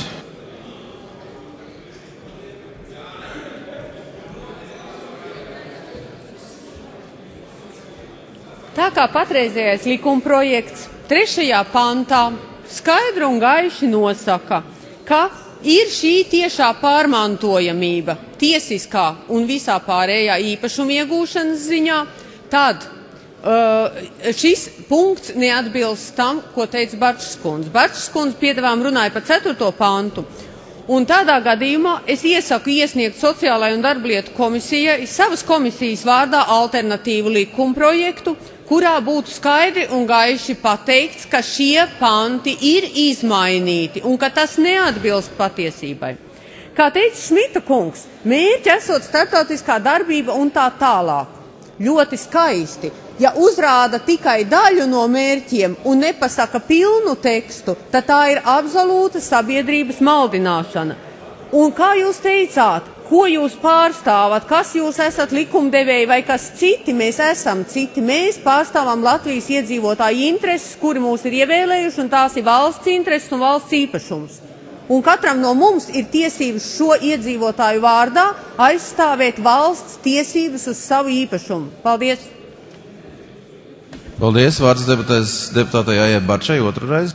Tā kā patreizējais likumprojekts trešajā pantā skaidri un gaiši nosaka, ka ir šī tiešā pārmantojamība tiesiskā un visā pārējā īpašuma iegūšanas ziņā, tad uh, šis punkts neatbilst tam, ko teica Barčs kundze. Barčs kundze piedāvām runāja par ceturto pantu. Un tādā gadījumā es iesaku iesniegt Sociālai un darblietu komisijai savas komisijas vārdā alternatīvu likumprojektu, kurā būtu skaidri un gaiši pateikts, ka šie panti ir izmainīti un ka tas neatbilst patiesībai. Kā teica Šmita kungs, mērķi esot starptautiskā darbība un tā tālāk. Ļoti skaisti. Ja uzrāda tikai daļu no mērķiem un nepasaka pilnu tekstu, tad tā ir absolūta sabiedrības maldināšana. Un kā jūs teicāt, ko jūs pārstāvat, kas jūs esat likumdevēji vai kas citi, mēs esam citi. Mēs pārstāvam Latvijas iedzīvotāju intereses, kuri mūs ir ievēlējuši, un tās ir valsts intereses un valsts īpašums. Un katram no mums ir tiesības šo iedzīvotāju vārdā aizstāvēt valsts tiesības uz savu īpašumu. Paldies! Paldies! Vārds debatēs deputātai Aijai Barčai otru reizi.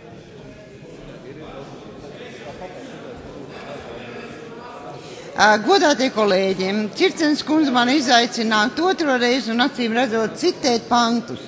Godātie kolēģi, Circenes kundze man izaicināja otro reizi un acīm redzot citēt pantus.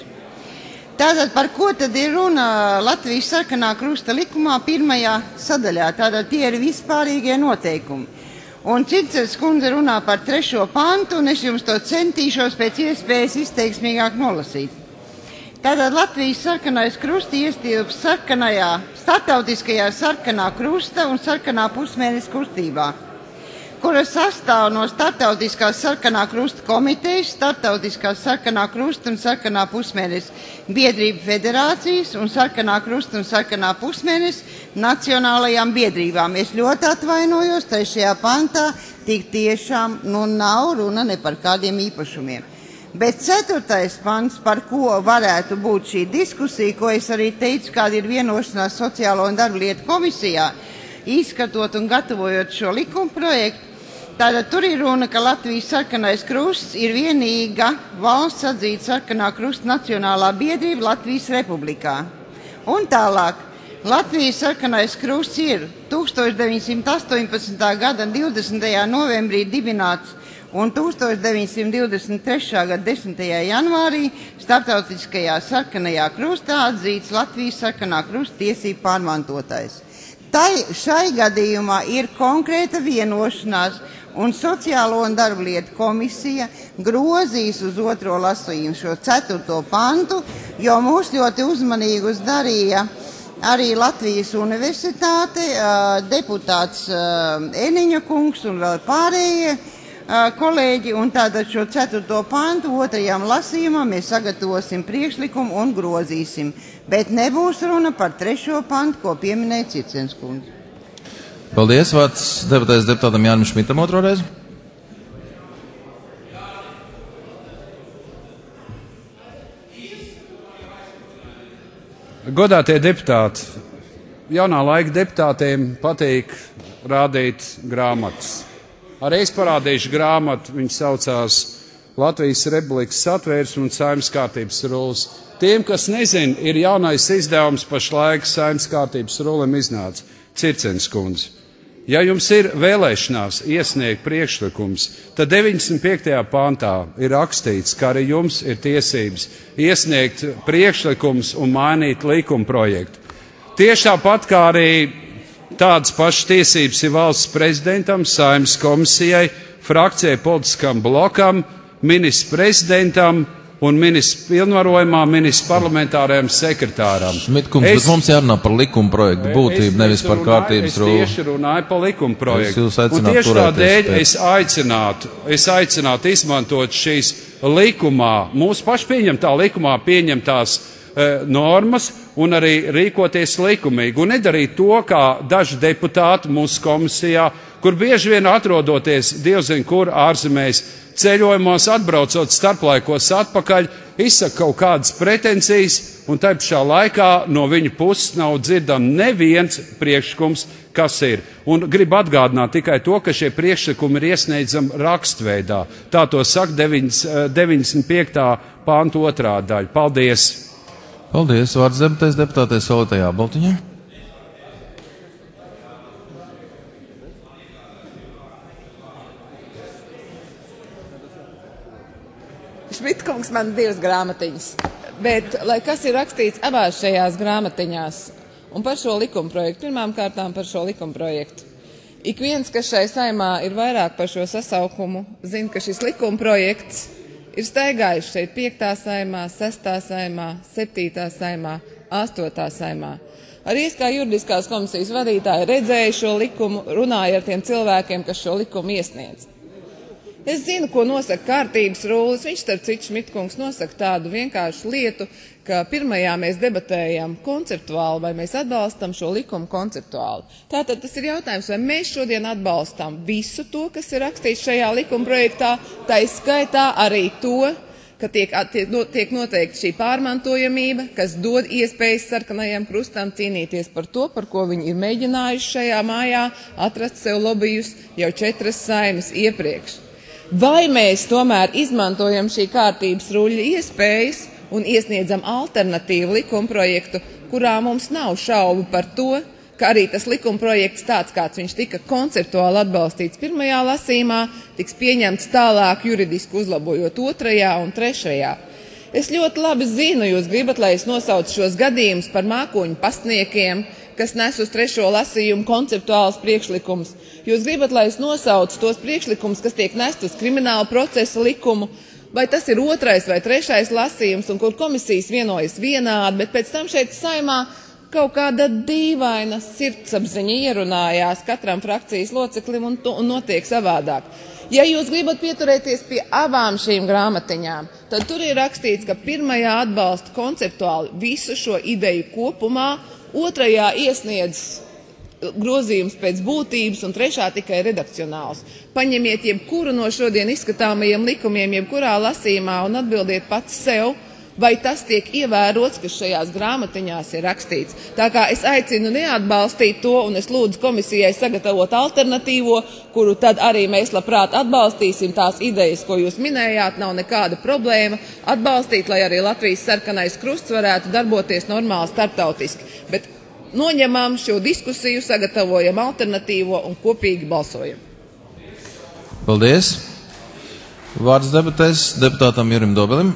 Tātad par ko tad ir runa Latvijas sarkanā krusta likumā pirmajā sadaļā? Tātad tie ir vispārīgie noteikumi. Un Circenes kundze runā par trešo pantu, un es jums to centīšos pēc iespējas izteiksmīgāk nolasīt. Tātad Latvijas sarkanais krusts ietilpst sarkanajā, starptautiskajā sarkanā krusta un sarkanā pusmēneša kustībā, kura sastāv no Startautiskās sarkanā krusta komitejas, Startautiskās sarkanā krusta un sarkanā pusmēneša biedrību federācijas un sarkanā krusta un sarkanā pusmēneša nacionālajām biedrībām. Es ļoti atvainojos, trešajā pantā tik tiešām nu nav runa ne par kādiem īpašumiem. Bet ceturtais pants, par ko varētu būt šī diskusija, ko es arī teicu, kāda ir vienošanās Sociālo un darblietu komisijā, izskatot un gatavojot šo likumprojektu. Tātad tur ir runa, ka Latvijas sarkanais krusts ir vienīga valsts atzīta sarkanā krusta nacionālā biedrība Latvijas Republikā. Un tālāk, Latvijas sarkanais krusts ir tūkstoš deviņsimt astoņpadsmitā gada divdesmitajā novembrī dibināts un tūkstoš deviņsimt divdesmit trešā gada desmitajā janvārī starptautiskajā sarkanajā krustā atzīts Latvijas sarkanā krusta tiesību pārmantotājs. Tai šai gadījumā ir konkrēta vienošanās, un Sociālo un darblietu komisija grozīs uz otro lasījumu šo ceturto pantu, jo mūs ļoti uzmanīgus darīja arī Latvijas universitāte, deputāts Eniņa kungs un vēl pārējie kolēģi, un tātad šo ceturto pantu otrajām lasījumam mēs sagatavosim priekšlikumu un grozīsim. Bet nebūs runa par trešo pantu, ko pieminēja Circenes kundze. Paldies, vārds debatēs deputātam Jānim Šmitam otro reizi. Godātie deputāti, jaunā laika deputātiem patīk rādīt grāmatas. Arī es parādīšu grāmatu, viņš saucās Latvijas Republikas Satvērsme un Saeimas kārtības rullis. Tiem, kas nezin, ir jaunais izdevums pašlaik Saeimas kārtības rullim iznāca. Circenes kundze. Ja jums ir vēlēšanās iesniegt priekšlikums, tad deviņdesmit piektajā pantā ir rakstīts, ka arī jums ir tiesības iesniegt priekšlikums un mainīt likumprojektu. Tieši tāpat kā arī tādas pašas tiesības ir valsts prezidentam, Saeimas komisijai, frakcijai, politiskam blokam, ministrs prezidentam un ministrs pilnvarojumā ministrs parlamentārajam sekretāram. Šmitkungs, es, bet mums jārunā par likuma projektu būtību, nevis par kārtības rūlu. Es tieši runāju par likuma projektu. Un tieši tādēļ es aicinātu, es aicinātu izmantot šīs likumā, mūsu paši pieņemtā likumā pieņemtās e, normas un arī rīkoties likumīgi. Un nedarīt to, kā daži deputāti mūsu komisijā, kur bieži vien atrodoties dievzin kur ārzemēs, ceļojumos, atbraucot starplaikos atpakaļ, izsaka kaut kādas pretensijas, un tai pašā laikā no viņu puses nav dzirdam neviens priekšlikums, kas ir. Un gribu atgādināt tikai to, ka šie priekšlikumi ir iesniedzami rakstveidā. Tā to saka deviņdesmit piektā pānta otrā daļa. Paldies! Paldies! Vārds debatēs deputātei Solitai Āboltiņai. Šmitkungs man divas grāmatiņas, bet lai kas ir rakstīts abās šajās grāmatiņās un par šo likumprojektu, pirmām kārtām par šo likumprojektu. Ik viens, kas šai saimā ir vairāk par šo sasaukumu, zina, ka šis likumprojekts ir staigājis šeit piektā saimā, sestā saimā, septītā saimā, astotā saimā. Arī es kā juridiskās komisijas vadītāja redzēju šo likumu, runāju ar tiem cilvēkiem, kas šo likumu iesniedz. Es zinu, ko nosaka kārtības rūlis. Viņš, starp citu, Šmitkungs nosaka tādu vienkāršu lietu, ka pirmajā mēs debatējam konceptuāli, vai mēs atbalstam šo likumu konceptuāli. Tātad tas ir jautājums, vai mēs šodien atbalstam visu to, kas ir rakstīts šajā likuma projektā, tā izskaitā arī to, ka tiek, tiek, tiek noteikti šī pārmantojamība, kas dod iespējas sarkanajam krustam cīnīties par to, par ko viņi ir mēģinājuši šajā mājā atrast sev lobijus jau četras saimas iepriekš. Vai mēs tomēr izmantojam šī kārtības ruļļa iespējas un iesniedzam alternatīvu likumprojektu, kurā mums nav šaubu par to, ka arī tas likumprojekts tāds, kāds viņš tika konceptuāli atbalstīts pirmajā lasījumā, tiks pieņemts tālāk juridiski uzlabojot otrajā un trešajā. Es ļoti labi zinu, jūs gribat, lai es nosaucu šos gadījumus par mākoņu pastniekiem, kas nes uz trešo lasījumu konceptuāls priekšlikums. Jūs gribat, lai es nosaucu tos priekšlikumus, kas tiek nest uz krimināla procesa likumu, vai tas ir otrais vai trešais lasījums, un kur komisijas vienojas vienādi, bet pēc tam šeit saimā kaut kāda dīvaina sirdsapziņa ierunājās katram frakcijas loceklim un, un notiek savādāk. Ja jūs gribat pieturēties pie abām šīm grāmatiņām, tad tur ir rakstīts, ka pirmajā atbalsta konceptuāli visu šo ideju kopumā, otrajā iesniedz grozījums pēc būtības un trešā tikai redakcionāls. Paņemiet jebkuru no šodien izskatāmajiem likumiem, jebkurā lasījumā un atbildiet pats sev, vai tas tiek ievērots, kas šajās grāmatiņās ir rakstīts. Tā kā es aicinu neatbalstīt to, un es lūdzu komisijai sagatavot alternatīvo, kuru tad arī mēs labprāt atbalstīsim tās idejas, ko jūs minējāt, nav nekāda problēma atbalstīt, lai arī Latvijas sarkanais krusts varētu darboties normāli starptautiski. Bet noņemam šo diskusiju, sagatavojam alternatīvo un kopīgi balsojam. Paldies. Vārds debatēs deputātam Jurim Dobelim.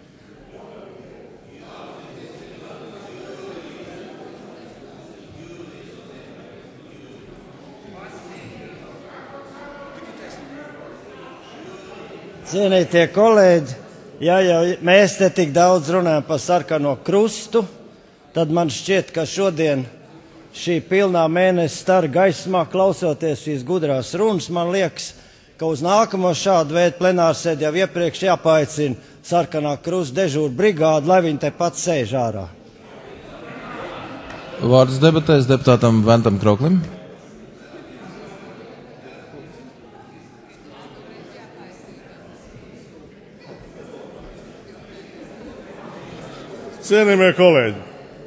Cienītie kolēģi, ja jau mēs te tik daudz runājam par sarkano krustu, tad man šķiet, ka šodien šī pilnā mēneša stara gaismā, klausoties šīs gudrās runas, man liekas, ka uz nākamo šādu veidu plenārsēdi jau iepriekš jāpaaicina sarkanā krusta dežūra brigāde, lai viņi te pat sēž ārā. Vārds debatēs deputātam Ventam Kroklim. Cienījamie kolēģi,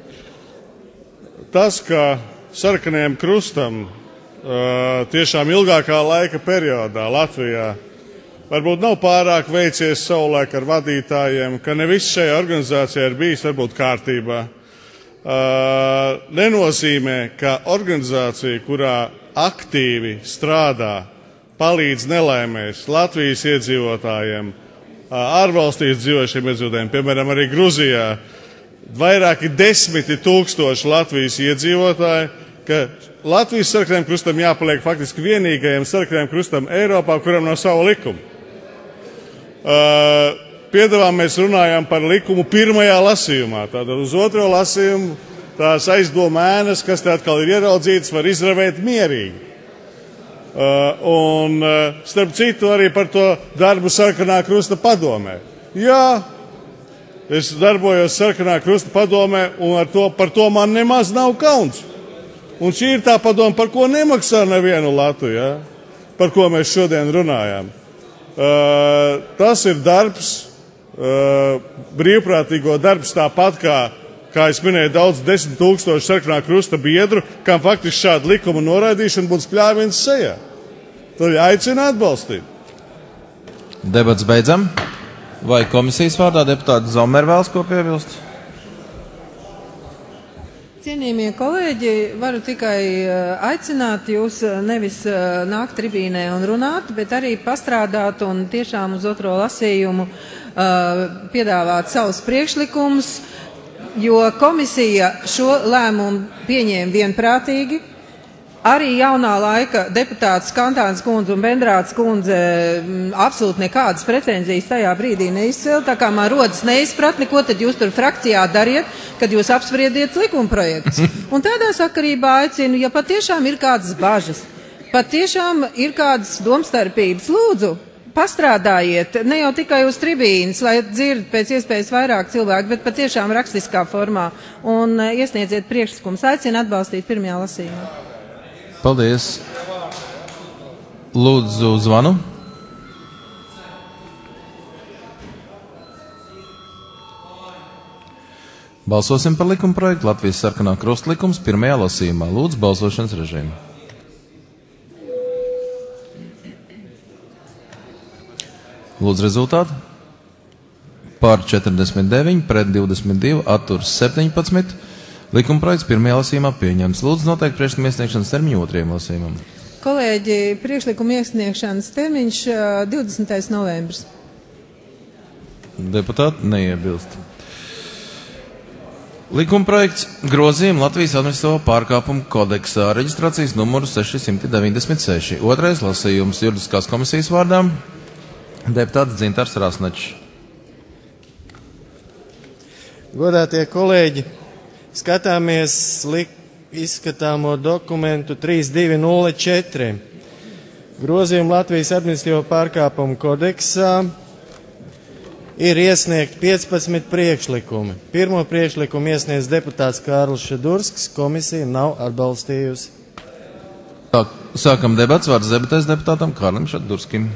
tas, ka sarkanajam krustam uh, tiešām ilgākā laika periodā Latvijā varbūt nav pārāk veicies savulaik ar vadītājiem, ka ne viss šajā organizācijā ir bijis varbūt kārtībā, uh, nenozīmē, ka organizācija, kurā aktīvi strādā, palīdz nelaimēs Latvijas iedzīvotājiem, uh, ārvalstīs dzīvojušiem iedzīvotājiem, piemēram, arī Gruzijā, vairāki desmiti tūkstoši Latvijas iedzīvotāji, ka Latvijas sarkanajam krustam jāpaliek faktiski vienīgajam sarkanajam krustam Eiropā, kuram nav savu likumu. Uh, piedāvā mēs runājām par likumu pirmajā lasījumā. Tātad uz otro lasījumu tās aizdoma ēnas, kas te atkal ir ieraudzītas, var izravēt mierīgi. Uh, un uh, starp citu arī par to darbu Sarkanā krusta padomē. Jā, es darbojos Sarkanā krusta padomē, un ar to, par to man nemaz nav kauns. Un šī ir tā padoma, par ko nemaksā nevienu latu, ja? Par ko mēs šodien runājām. Uh, tas ir darbs, uh, brīvprātīgo darbs, tāpat kā, kā es minēju, daudz desmit tūkstoši Sarkanā krusta biedru, kam faktiski šāda likuma noraidīšana būtu spļāviens sejā. Tad aicinu atbalstīt. Debats beidzam. Vai komisijas vārdā deputāti Zomer vēlas ko piebilst? Cienījamie kolēģi, varu tikai aicināt jūs nevis nākt tribīnē un runāt, bet arī pastrādāt un tiešām uz otro lasījumu piedāvāt savus priekšlikumus, jo komisija šo lēmumu pieņēma vienprātīgi. Arī jaunā laika deputāts Kantāns kundze un Bendrāts kundze m, absolūti nekādas pretenzijas tajā brīdī neizcēla, tā kā man rodas neizpratni, ko tad jūs tur frakcijā dariet, kad jūs apspriediet likumprojektus. Un tādā sakarībā aicinu, ja patiešām ir kādas bažas, patiešām ir kādas domstarpības, lūdzu, pastrādājiet, ne jau tikai uz tribīnes, lai dzird pēc iespējas vairāk cilvēku, bet patiešām rakstiskā formā un iesniedziet priekšlikumus. Aicinu atbalstīt pirmajā lasījumā. Paldies. Lūdzu zvanu. Balsosim par likuma projektu Latvijas sarkanā krusta likums pirmajā lasījumā. Lūdzu balsošanas režīmu. Lūdzu rezultātu. Par četrdesmit deviņi, pret divdesmit divi, atturs septiņpadsmit. Likuma projekts pirmajā lasījumā pieņemts. Lūdzu noteikti priekšlikuma iesniegšanas termiņu otrajam lasījumam. Kolēģi, priekšlikuma iesniegšanas termiņš divdesmitais novembris. Deputāti neiebilst. Likuma projekts grozījuma Latvijas administratīvo pārkāpumu kodeksā, reģistrācijas numuru sešsimt deviņdesmit seši. Otrais lasījums juridiskās komisijas vārdām. Deputāts Dzintars Rasnačs. Godātie kolēģi, skatāmies lik, izskatāmo dokumentu trīs divi nulle četri. Grozījumu Latvijas administratīvo pārkāpumu kodeksā ir iesniegt piecpadsmit priekšlikumi. Pirmo priekšlikumu iesniedz deputāts Kārlis Šadurskis, komisija nav atbalstījusi. Sāk, sākam debats, vārds debatēs deputātam Kārlim Šadurskim.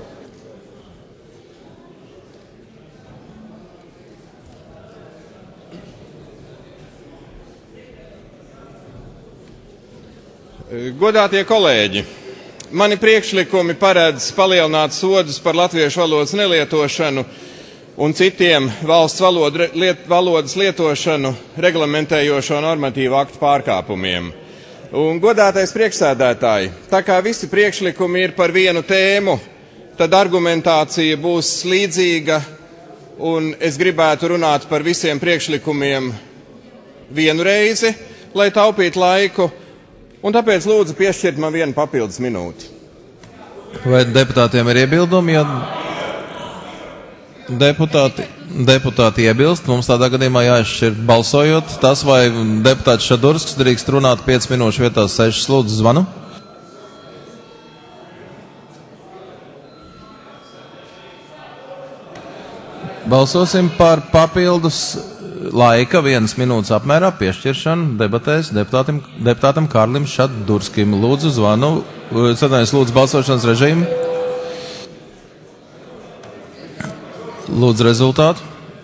Godātie kolēģi, mani priekšlikumi paredz palielināt sodus par latviešu valodas nelietošanu un citiem valsts valodu, liet, valodas lietošanu reglamentējošo normatīvu aktu pārkāpumiem. Un godātais priekšsēdētāji, tā kā visi priekšlikumi ir par vienu tēmu, tad argumentācija būs līdzīga, un es gribētu runāt par visiem priekšlikumiem vienu reizi, lai taupītu laiku. Un tāpēc lūdzu piešķirt man vienu papildus minūti. Vai deputātiem ir iebildumi? Ja deputāti, deputāti iebilst, mums tādā gadījumā jāizšķir balsojot tas, vai deputāts Šadursks drīkst runāt piecas minūšu vietā sešas. Lūdzu zvanu. Balsosim par papildus laika vienas minūtes apmērā piešķiršanu debatēs deputātam, deputātam Kārlim Šadurskim. Lūdzu zvanu, sadājas lūdzu balsošanas režīmu. Lūdzu rezultātu.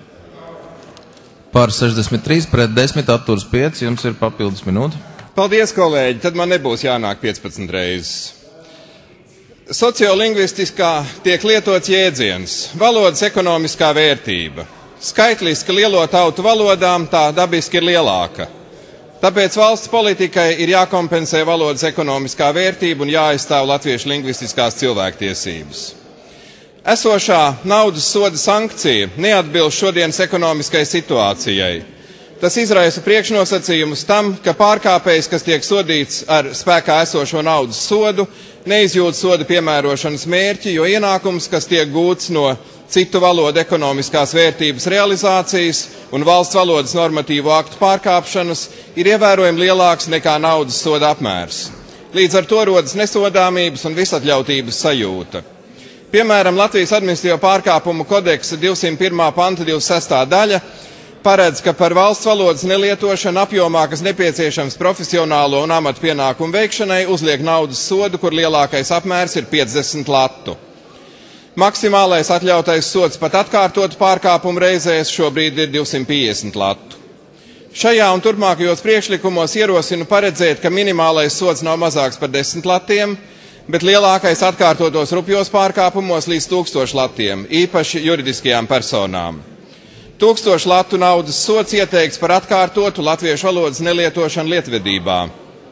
Par sešdesmit trīs pret desmit atturs pieci, jums ir papildus minūte. Paldies, kolēģi, tad man nebūs jānāk piecpadsmit reizes. Sociolingvistiskā tiek lietots jēdziens – valodas ekonomiskā vērtība. Skaitliski lielo tautu valodām tā dabiski ir lielāka. Tāpēc valsts politikai ir jākompensē valodas ekonomiskā vērtība un jāaizstāv latviešu lingvistiskās cilvēktiesības. Esošā naudas soda sankcija neatbilst šodienas ekonomiskai situācijai. Tas izraisa priekšnosacījumus tam, ka pārkāpējs, kas tiek sodīts ar spēkā esošo naudas sodu, neizjūt soda piemērošanas mērķi, jo ienākums, kas tiek gūts no citu valodu ekonomiskās vērtības realizācijas un valsts valodas normatīvu aktu pārkāpšanas ir ievērojami lielāks nekā naudas soda apmērs. Līdz ar to rodas nesodāmības un visatļautības sajūta. Piemēram, Latvijas administratīvo pārkāpumu kodeksa divsimt pirmā panta divdesmit sestā daļa paredz, ka par valsts valodas nelietošanu apjomā, kas nepieciešams profesionālo un amatu pienākumu veikšanai, uzliek naudas sodu, kur lielākais apmērs ir piecdesmit latu. Maksimālais atļautais sods pat atkārtotu pārkāpumu reizēs šobrīd ir divsimt piecdesmit latu. Šajā un turpmākajos priekšlikumos ierosinu paredzēt, ka minimālais sods nav mazāks par desmit latiem, bet lielākais atkārtotos rupjos pārkāpumos līdz tūkstošu latiem, īpaši juridiskajām personām. Tūkstošu latu naudas sods ieteikts par atkārtotu latviešu valodas nelietošanu lietvedībā.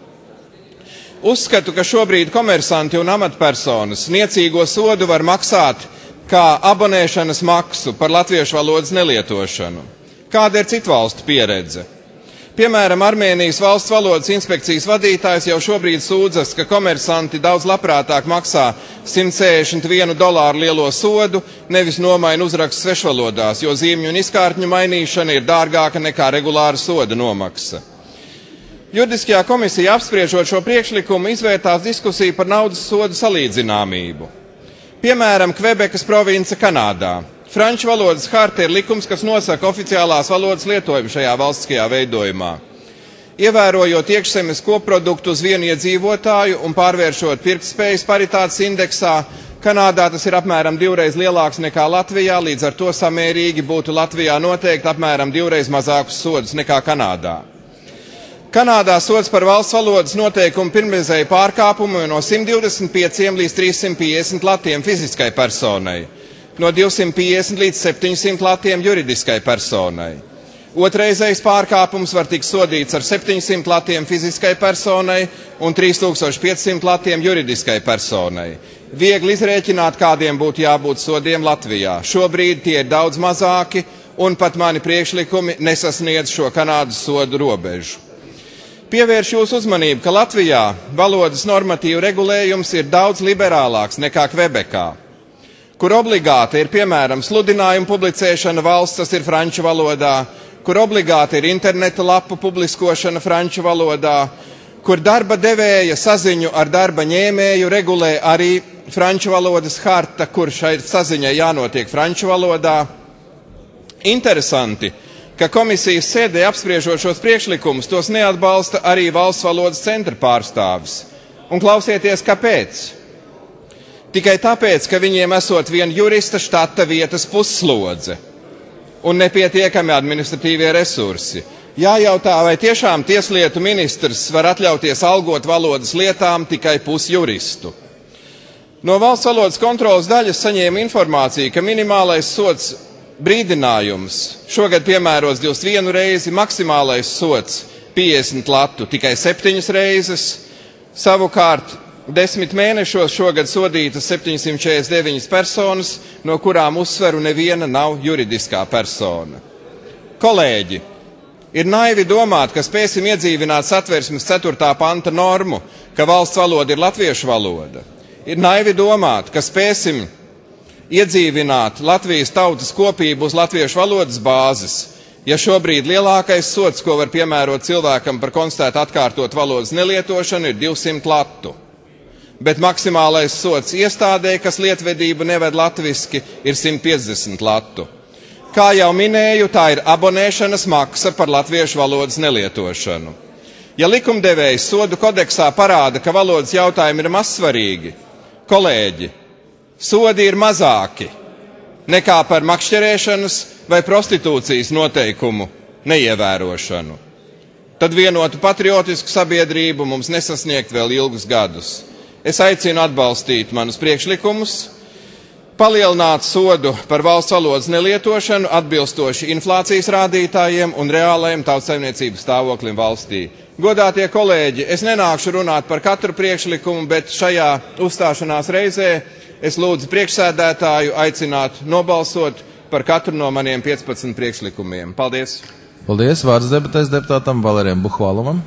Uzskatu, ka šobrīd komersanti un amatpersonas niecīgo sodu var maksāt kā abonēšanas maksu par latviešu valodas nelietošanu. Kāda ir citu valstu pieredze? Piemēram, Armēnijas valsts valodas inspekcijas vadītājs jau šobrīd sūdzas, ka komersanti daudz labprātāk maksā simt sešdesmit vienu dolāru lielo sodu, nevis nomaina uzrakstu svešvalodās, jo zīmju un izkārtņu mainīšana ir dārgāka nekā regulāra soda nomaksa. Juridiskajā komisijā apspriežot šo priekšlikumu izvērtās diskusija par naudas sodu salīdzināmību. Piemēram, Kvebekas province Kanādā. Franču valodas harta ir likums, kas nosaka oficiālās valodas lietojumu šajā valstiskajā veidojumā. Ievērojot iekšzemes koproduktu uz vienu iedzīvotāju un pārvēršot pirktspējas paritātes indeksā, Kanādā tas ir apmēram divreiz lielāks nekā Latvijā, līdz ar to samērīgi būtu Latvijā noteikti apmēram divreiz mazākus sodus nekā Kanādā. Kanādā sods par valsts valodas noteikumu pirmreizēju pārkāpumu no simt divdesmit pieciem līdz trīssimt piecdesmit latiem fiziskai personai, no divsimt piecdesmit līdz septiņsimt latiem juridiskai personai. Otreizējs pārkāpums var tikt sodīts ar septiņsimt latiem fiziskai personai un trīs tūkstoši piecsimt latiem juridiskai personai. Viegli izrēķināt, kādiem būtu jābūt sodiem Latvijā. Šobrīd tie ir daudz mazāki un pat mani priekšlikumi nesasniedz šo Kanādas sodu robežu. Pievērš jūsu uzmanību, ka Latvijā valodas normatīvu regulējums ir daudz liberālāks nekā Kvebekā, kur obligāti ir, piemēram, sludinājumu publicēšana valsts, tas ir franču valodā, kur obligāti ir interneta lapu publiskošana franču valodā, kur darba devēja saziņu ar darba ņēmēju regulē arī franču valodas harta, kur šai saziņai jānotiek franču valodā. Interesanti, ka komisijas sēdē apspriežot šos priekšlikumus, tos neatbalsta arī valsts valodas centra pārstāvis. Un klausieties, kāpēc? Tikai tāpēc, ka viņiem esot vien jurista štata vietas pusslodze un nepietiekami administratīvie resursi. Jājautā, vai tiešām tieslietu ministrs var atļauties algot valodas lietām tikai pusjuristu. No valsts valodas kontrolas daļas saņēma informāciju, ka minimālais sods brīdinājums šogad piemērots divdesmit vienu reizi, maksimālais sods piecdesmit latu tikai septiņas reizes, savukārt desmit mēnešos šogad sodītas septiņsimt četrdesmit deviņas personas, no kurām uzsveru neviena nav juridiskā persona. Kolēģi, ir naivi domāt, ka spēsim iedzīvināt Satversmes ceturtā panta normu, ka valsts valoda ir latviešu valoda. Ir naivi domāt, ka spēsim iedzīvināt Latvijas tautas kopību uz latviešu valodas bāzes, ja šobrīd lielākais sods, ko var piemērot cilvēkam par konstatētu atkārtot valodas nelietošanu, ir divsimt latu. Bet maksimālais sods iestādē, kas lietvedību neved latviski, ir simt piecdesmit latu. Kā jau minēju, tā ir abonēšanas maksa par latviešu valodas nelietošanu. Ja likumdevējs sodu kodeksā parāda, ka valodas jautājumi ir mazsvarīgi, kolēģi, sodi ir mazāki nekā par makšķerēšanas vai prostitūcijas noteikumu neievērošanu. Tad vienotu patriotisku sabiedrību mums nesasniegt vēl ilgus gadus. Es aicinu atbalstīt manus priekšlikumus, palielināt sodu par valsts valodas nelietošanu atbilstoši inflācijas rādītājiem un reālajiem tautsaimniecības stāvoklim valstī. Godātie kolēģi, es nenākšu runāt par katru priekšlikumu, bet šajā uzstāšanās reizē es lūdzu priekšsēdētāju aicināt nobalsot par katru no maniem piecpadsmit priekšlikumiem. Paldies! Paldies! Vārds debatēs deputātam Valērijam Buhvalovam.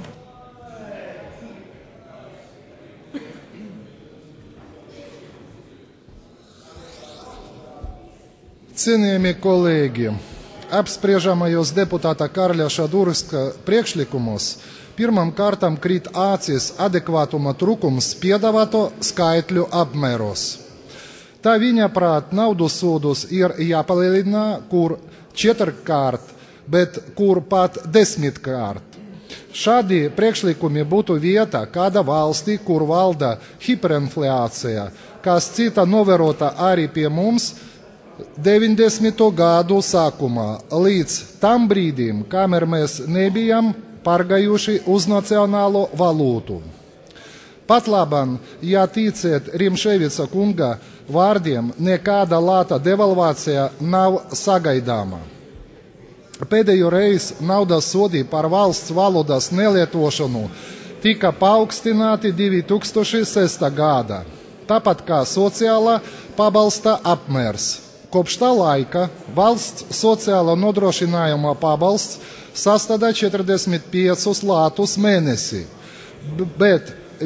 Cienījamie kolēģi, apspriežamajos deputāta Kārļa Šadurska priekšlikumos pirmam kārtam krīt ācies adekvātuma trūkums piedāvāto skaitļu apmēros. Tā viņa prāt naudu sodus ir jāpalielina, kur četrkārt, bet kur pat desmitkārt. Šādi priekšlikumi būtu vieta kāda valstī, kur valda hiperinflācija, kas cita novērota arī pie mums deviņdesmito gadu sākumā, līdz tam brīdim, kamēr mēs nebijam pārgājuši uz nacionālo valūtu. Pat labam, ja ticēt Rimševica kunga vārdiem, nekāda lēta devalvācija nav sagaidāma. Pēdējo reizi naudas sodi par valsts valodas nelietošanu tika paaugstināti divi tūkstoši sestā gada, tāpat kā sociālā pabalsta apmērs. Kopš tā laika valsts sociālo nodrošinājuma pabalsts sastāda četrdesmit piecus lātus mēnesi, bet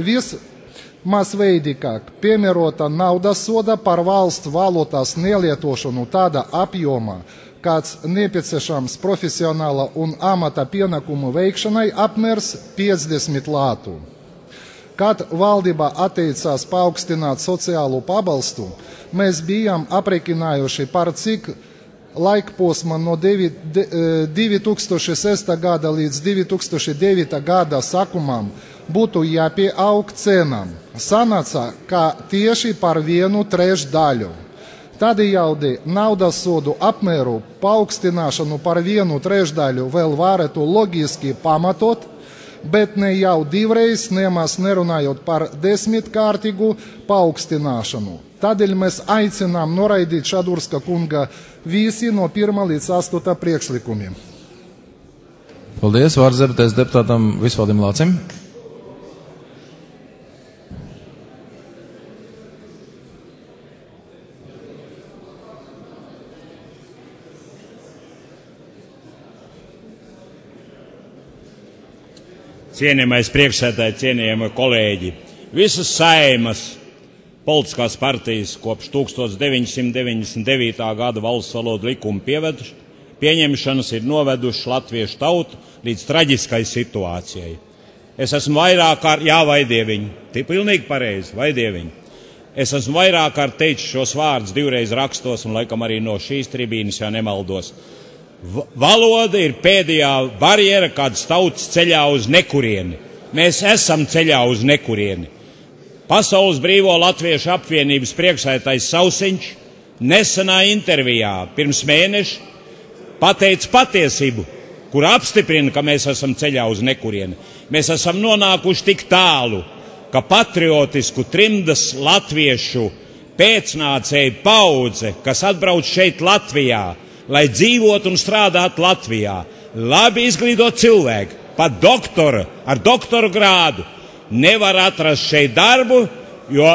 vismazveidīgāk piemērota naudas soda par valsts valodas nelietošanu tāda apjomā, kāds nepieciešams profesionāla un amata pienākumu veikšanai apmērs piecdesmit lātu. Kad valdība atteicās paaugstināt sociālo pabalstu, mēs bijām aprēķinājuši, par cik laikposma no divi tūkstoši sestā gada līdz divi tūkstoši devītā gada sākumam būtu jāpieaug cenām. Sanāca, ka tieši par vienu trešdaļu. Tādējādi naudas sodu apmēru paaugstināšanu par vienu trešdaļu vēl varētu loģiski pamatot, bet ne jau divreiz, nemaz nerunājot par desmitkārtīgu paaugstināšanu. Tādēļ mēs aicinām noraidīt Šadurska kunga visi no pirmā līdz astotā priekšlikumiem. Paldies, vārds debatēs deputātam Visvaldim Lācim. Cienījamais priekšsēdētāji, cienījamie kolēģi, visas Saeimas politiskās partijas kopš tuksstoš deviņsimt deviņdesmit devītā gada valsts valodu likuma pieņemšanas ir noveduši latviešu tautu līdz traģiskai situācijai. Es esmu vairāk kārt, jā, vaidieviņi, tie pilnīgi pareizi, vaidieviņi. Es esmu vairāk kārt teicis šos vārdus divreiz rakstos un laikam arī no šīs tribīnes, ja nemaldos. Valoda ir pēdējā barjera, kādas tautas ceļā uz nekurieni. Mēs esam ceļā uz nekurieni. Pasaules Brīvo Latviešu apvienības priekšsēdētājs Sausiņš nesenā intervijā pirms mēneša pateica patiesību, kur apstiprina, ka mēs esam ceļā uz nekurieni. Mēs esam nonākuši tik tālu, ka patriotisku trimdas latviešu pēcnācēju paudze, kas atbrauc šeit Latvijā, lai dzīvot un strādāt Latvijā, labi izglītot cilvēku, pat doktora, ar doktoru grādu, nevar atrast šeit darbu, jo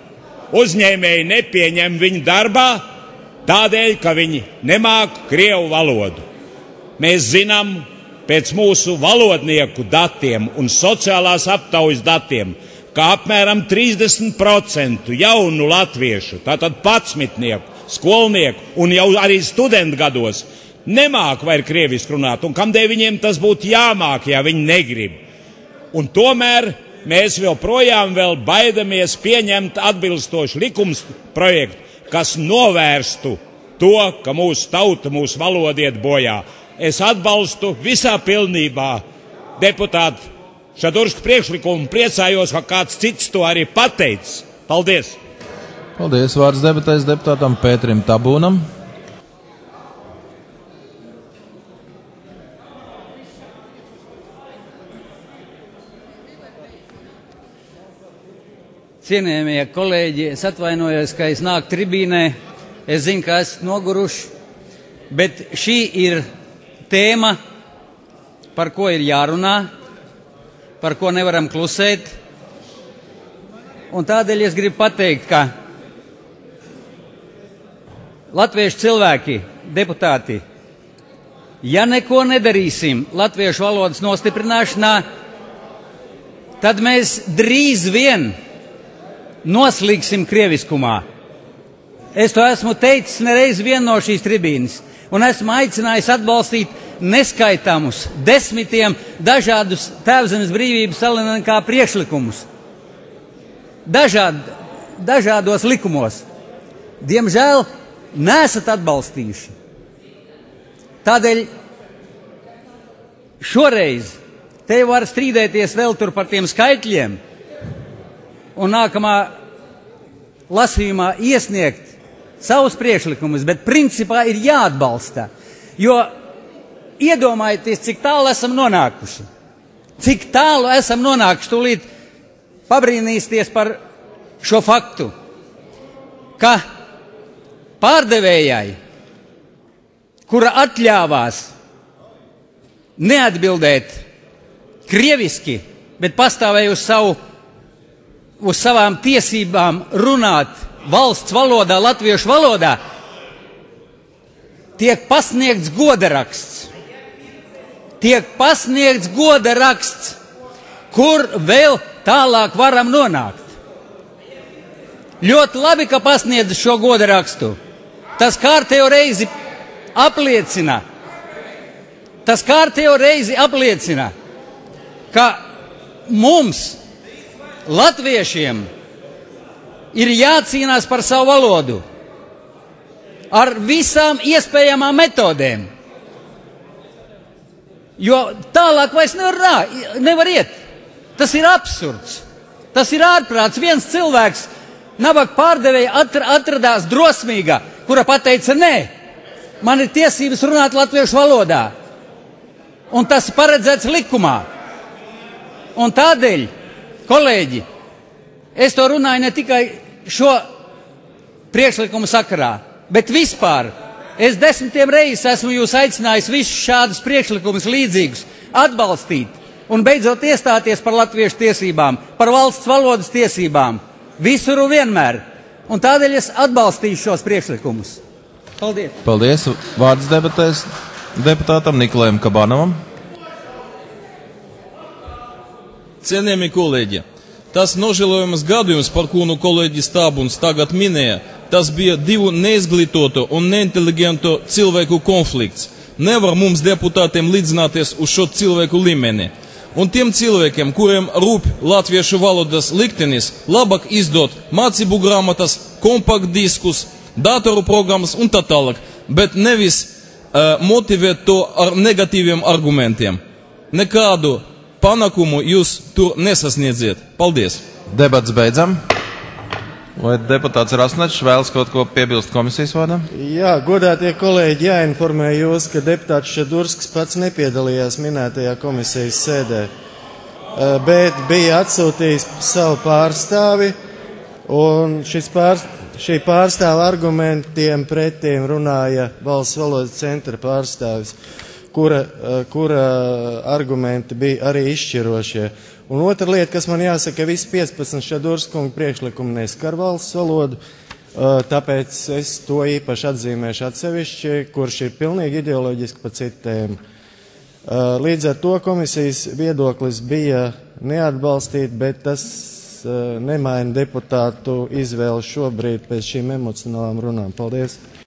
uzņēmēji nepieņem viņu darbā tādēļ, ka viņi nemāk krievu valodu. Mēs zinām pēc mūsu valodnieku datiem un sociālās aptaujas datiem, ka apmēram trīsdesmit procenti jaunu latviešu, tātad padsmitnieku, skolnieku un jau arī studentu gados nemāk vairs krieviski runāt, un kamdēļ viņiem tas būtu jāmāk, ja viņi negrib. Un tomēr mēs vēl projām vēl baidamies pieņemt atbilstošu likums projektu, kas novērstu to, ka mūsu tauta, mūsu valoda iet bojā. Es atbalstu visā pilnībā deputātu Šadurska priekšlikumu, priecājos, ka kāds cits to arī pateicis. Paldies! Paldies, vārds debatēs deputātam Pēterim Tabūnam. Cienījamie kolēģi, es atvainojos, ka es nāku tribīnē, es zinu, ka esmu noguruši, bet šī ir tēma, par ko ir jārunā, par ko nevaram klusēt, un tādēļ es gribu pateikt, ka latviešu cilvēki, deputāti, ja neko nedarīsim latviešu valodas nostiprināšanā, tad mēs drīz vien noslīgsim krieviskumā. Es to esmu teicis nereiz vien no šīs tribīnes, un esmu aicinājis atbalstīt neskaitāmus, desmitiem dažādus Tēvzemes brīvības alinenkā priekšlikumus. Dažād, dažādos likumos. Diemžēl nesat atbalstījuši. Tādēļ šoreiz te var strīdēties vēl tur par tiem skaitļiem un nākamā lasījumā iesniegt savus priekšlikumus, bet principā ir jāatbalsta, jo iedomājieties, cik tālu esam nonākuši. Cik tālu esam nonākuši, tūlīt pabrīnīsties par šo faktu, ka pārdevējai, kura atļāvās neatbildēt krieviski, bet pastāvēja uz, savu, uz savām tiesībām runāt valsts valodā, latviešu valodā, tiek pasniegts godaraksts. Tiek pasniegts godaraksts, kur vēl tālāk varam nonākt. Ļoti labi, ka pasniedz šo godarakstu. Tas kārtējo reizi apliecina, tas kārtējo reizi apliecina, ka mums, latviešiem, ir jācīnās par savu valodu ar visām iespējamām metodēm. Jo tālāk vairs nevar, nevar iet. Tas ir absurds. Tas ir ārprāts. Viens cilvēks, nabaga pārdevēja, atradās drosmīga, kura pateica, nē, man ir tiesības runāt latviešu valodā. Un tas ir paredzēts likumā. Un tādēļ, kolēģi, es to runāju ne tikai šo priekšlikumu sakarā, bet vispār. Es desmitiem reizes esmu jūs aicinājis visus šādus priekšlikumus līdzīgus atbalstīt un beidzot iestāties par latviešu tiesībām, par valsts valodas tiesībām, visur un vienmēr. Un tādēļ es atbalstīšu šos priekšlikumus. Paldies! Paldies! Vārds debatēs deputātam Nikolajam Kabanovam. Cienījamie kolēģi, tas nožēlojams gadījums, par kuru kolēģis Tābuns tagad minēja, tas bija divu neizglītotu un neinteligentu cilvēku konflikts. Nevar mums deputātiem līdzināties uz šo cilvēku līmeni. Un tiem cilvēkiem, kuriem rūp latviešu valodas liktenis, labāk izdot mācību grāmatas, kompaktdiskus, datoru programmas un tā tālāk, bet nevis uh, motivēt to ar negatīviem argumentiem. Nekādu panākumu jūs tur nesasniedziet. Paldies! Debats beidzam. Vai deputāts Rasnečs vēlas kaut ko piebilst komisijas vārdā? Jā, godātie kolēģi, jāinformē jūs, ka deputāts Šadursks pats nepiedalījās minētajā komisijas sēdē, bet bija atsūtījis savu pārstāvi, un šis pārst, šī pārstāva argumentiem pretiem runāja Valsts valodas centra pārstāvis, kura, kura argumenti bija arī izšķirošie. Un otra lieta, kas man jāsaka, visi piecpadsmit Šadurskunga priekšlikumi neskar valsts valodu, tāpēc es to īpaši atzīmēšu atsevišķi, kurš ir pilnīgi ideoloģiski pa citu tēmu. Līdz ar to komisijas viedoklis bija neatbalstīt, bet tas nemaina deputātu izvēli šobrīd pēc šīm emocionālām runām. Paldies!